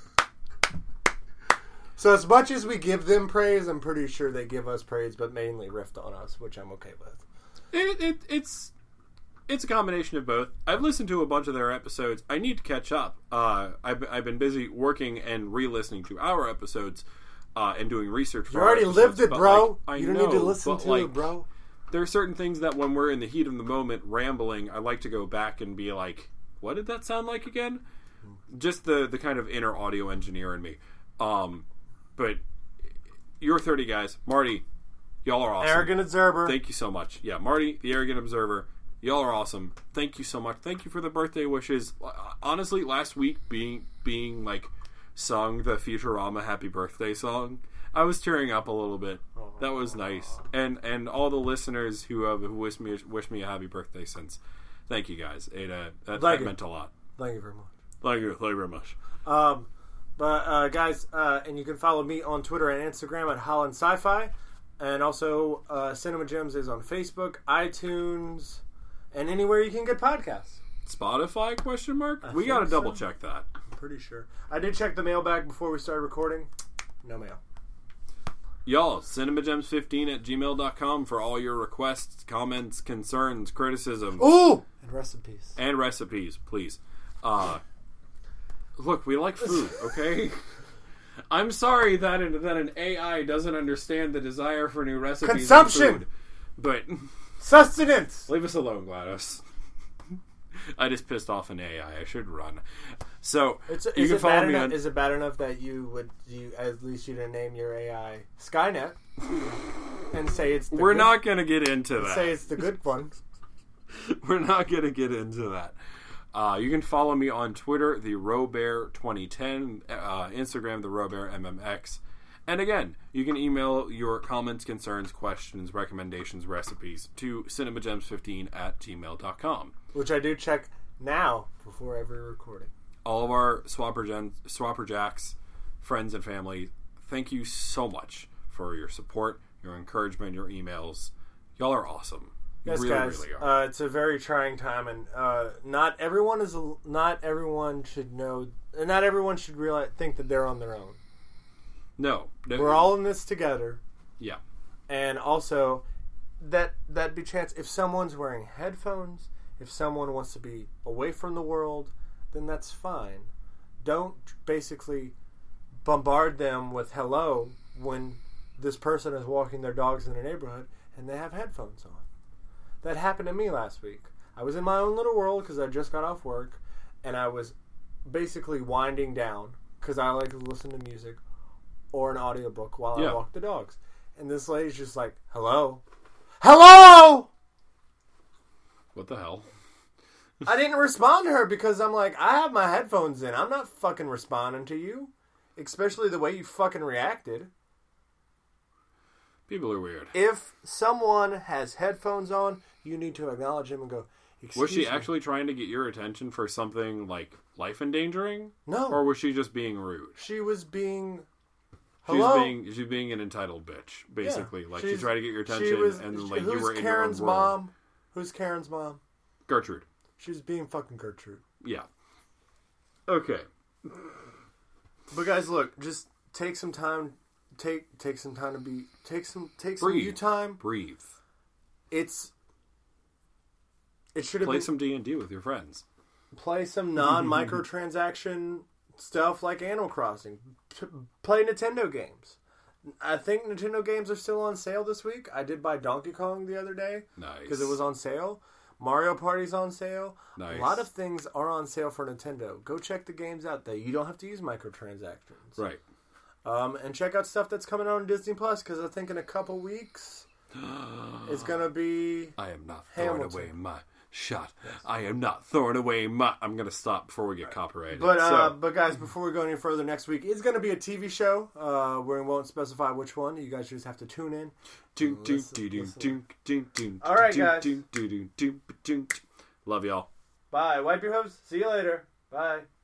So as much as we give them praise, I'm pretty sure they give us praise, but mainly riffed on us, which I'm okay with. It, it, it's it's a combination of both. I've listened to a bunch of their episodes. I need to catch up. Uh, I've, I've been busy working and re-listening to our episodes uh, and doing research. For You our already episodes, lived it, but, bro. like, I you don't know, need to listen but, to like, it, bro. There are certain things that when we're in the heat of the moment rambling, I like to go back and be like, what did that sound like again? Just the, the kind of inner audio engineer in me. Um, but you're thirty guys. Marty, y'all are awesome. Arrogant observer. Thank you so much. Yeah, Marty, the Arrogant Observer, y'all are awesome. Thank you so much. Thank you for the birthday wishes. Honestly, last week being being like sung the Futurama Happy Birthday song, I was tearing up a little bit. That was nice. And and all the listeners who have who wish me wish me a happy birthday since. Thank you guys. It uh, that, that meant a lot. Thank you very much. Thank you. Thank you very much. Um, but uh, guys, uh, and you can follow me on Twitter and Instagram at Holland Sci-Fi, and also uh, Cinema Gems is on Facebook, iTunes, and anywhere you can get podcasts. Spotify question mark? I We think gotta double so. check that. I'm pretty sure. I did check the mailbag before we started recording. No mail. Y'all, cinemagems fifteen at gmail dot com for all your requests, comments, concerns, criticisms, Ooh! And rest in peace. and recipes, please. Uh, look, we like food, okay? I'm sorry that an, that an A I doesn't understand the desire for new recipes and Consumption! food, but Sustenance! leave us alone, GLaDOS. I just pissed off an A I. I should run. So It's, you is, can it follow bad me enough, on. is it bad enough that you would, you at least you didn't name your A I Skynet and say it's the We're good, not gonna get into that. say it's the good one. We're not going to get into that. Uh, you can follow me on Twitter, the Robear twenty ten, uh, Instagram, the Robear M M X. And again, you can email your comments, concerns, questions, recommendations, recipes to cinemagems fifteen at gmail dot com. Which I do check now before every recording. All of our Swapper, Gen- Swapper Jacks, friends and family, thank you so much for your support, your encouragement, your emails. Y'all are awesome. You Yes, really, guys. really are. Uh, it's a very trying time, and uh, not everyone is. A, not everyone should know. And not everyone should realize think that they're on their own. no. no. We're all in this together, Yeah. and also that that be chance if someone's wearing headphones, if someone wants to be away from the world, then that's fine. Don't basically bombard them with hello when this person is walking their dogs in their neighborhood and they have headphones on. That happened to me last week. I was in my own little world because I just got off work, and I was basically winding down because I like to listen to music or an audiobook while Yeah. I walk the dogs. And this lady's just like, hello? Hello! What the hell? I didn't respond to her because I'm like, I have my headphones in. I'm not fucking responding to you. Especially the way you fucking reacted. People are weird. If someone has headphones on, you need to acknowledge him and go, excuse Was she me. actually trying to get your attention for something, like, life-endangering? No. Or was she just being rude? She was being... She's Hello? being she's being an entitled bitch, basically. Yeah. like, She's- she tried to get your attention, she was, and then, like, who's you were in Karen's your own world. mom? Who's Karen's mom? Gertrude. She was being fucking Gertrude. Yeah. Okay. But guys, look, just take some time. Take take some time to be. Take some take some Breathe. you time. Breathe. It's. It should have Play been some D and D with your friends. play some non microtransaction stuff like Animal Crossing. P- play Nintendo games. I think Nintendo games are still on sale this week. I did buy Donkey Kong the other day Nice. because it was on sale. Mario Party's on sale. Nice. A lot of things are on sale for Nintendo. Go check the games out there. You don't have to use microtransactions. Right. Um, and check out stuff that's coming out on Disney Plus because I think in a couple weeks it's gonna be. I am not throwing Hamilton. away my shot. I am not throwing away my... I'm going to stop before we get copyrighted. But uh, So- but guys, before we go any further, next week it's gonna be a T V show. Uh, we won't specify which one. You guys just have to tune in. Doom, doom, Listen- doom, doom, listen. doom, doom, doom, All right, doom, guys. doom, doom, doom, doom, doom. Love y'all. Bye. Wipe your hose. See you later. Bye.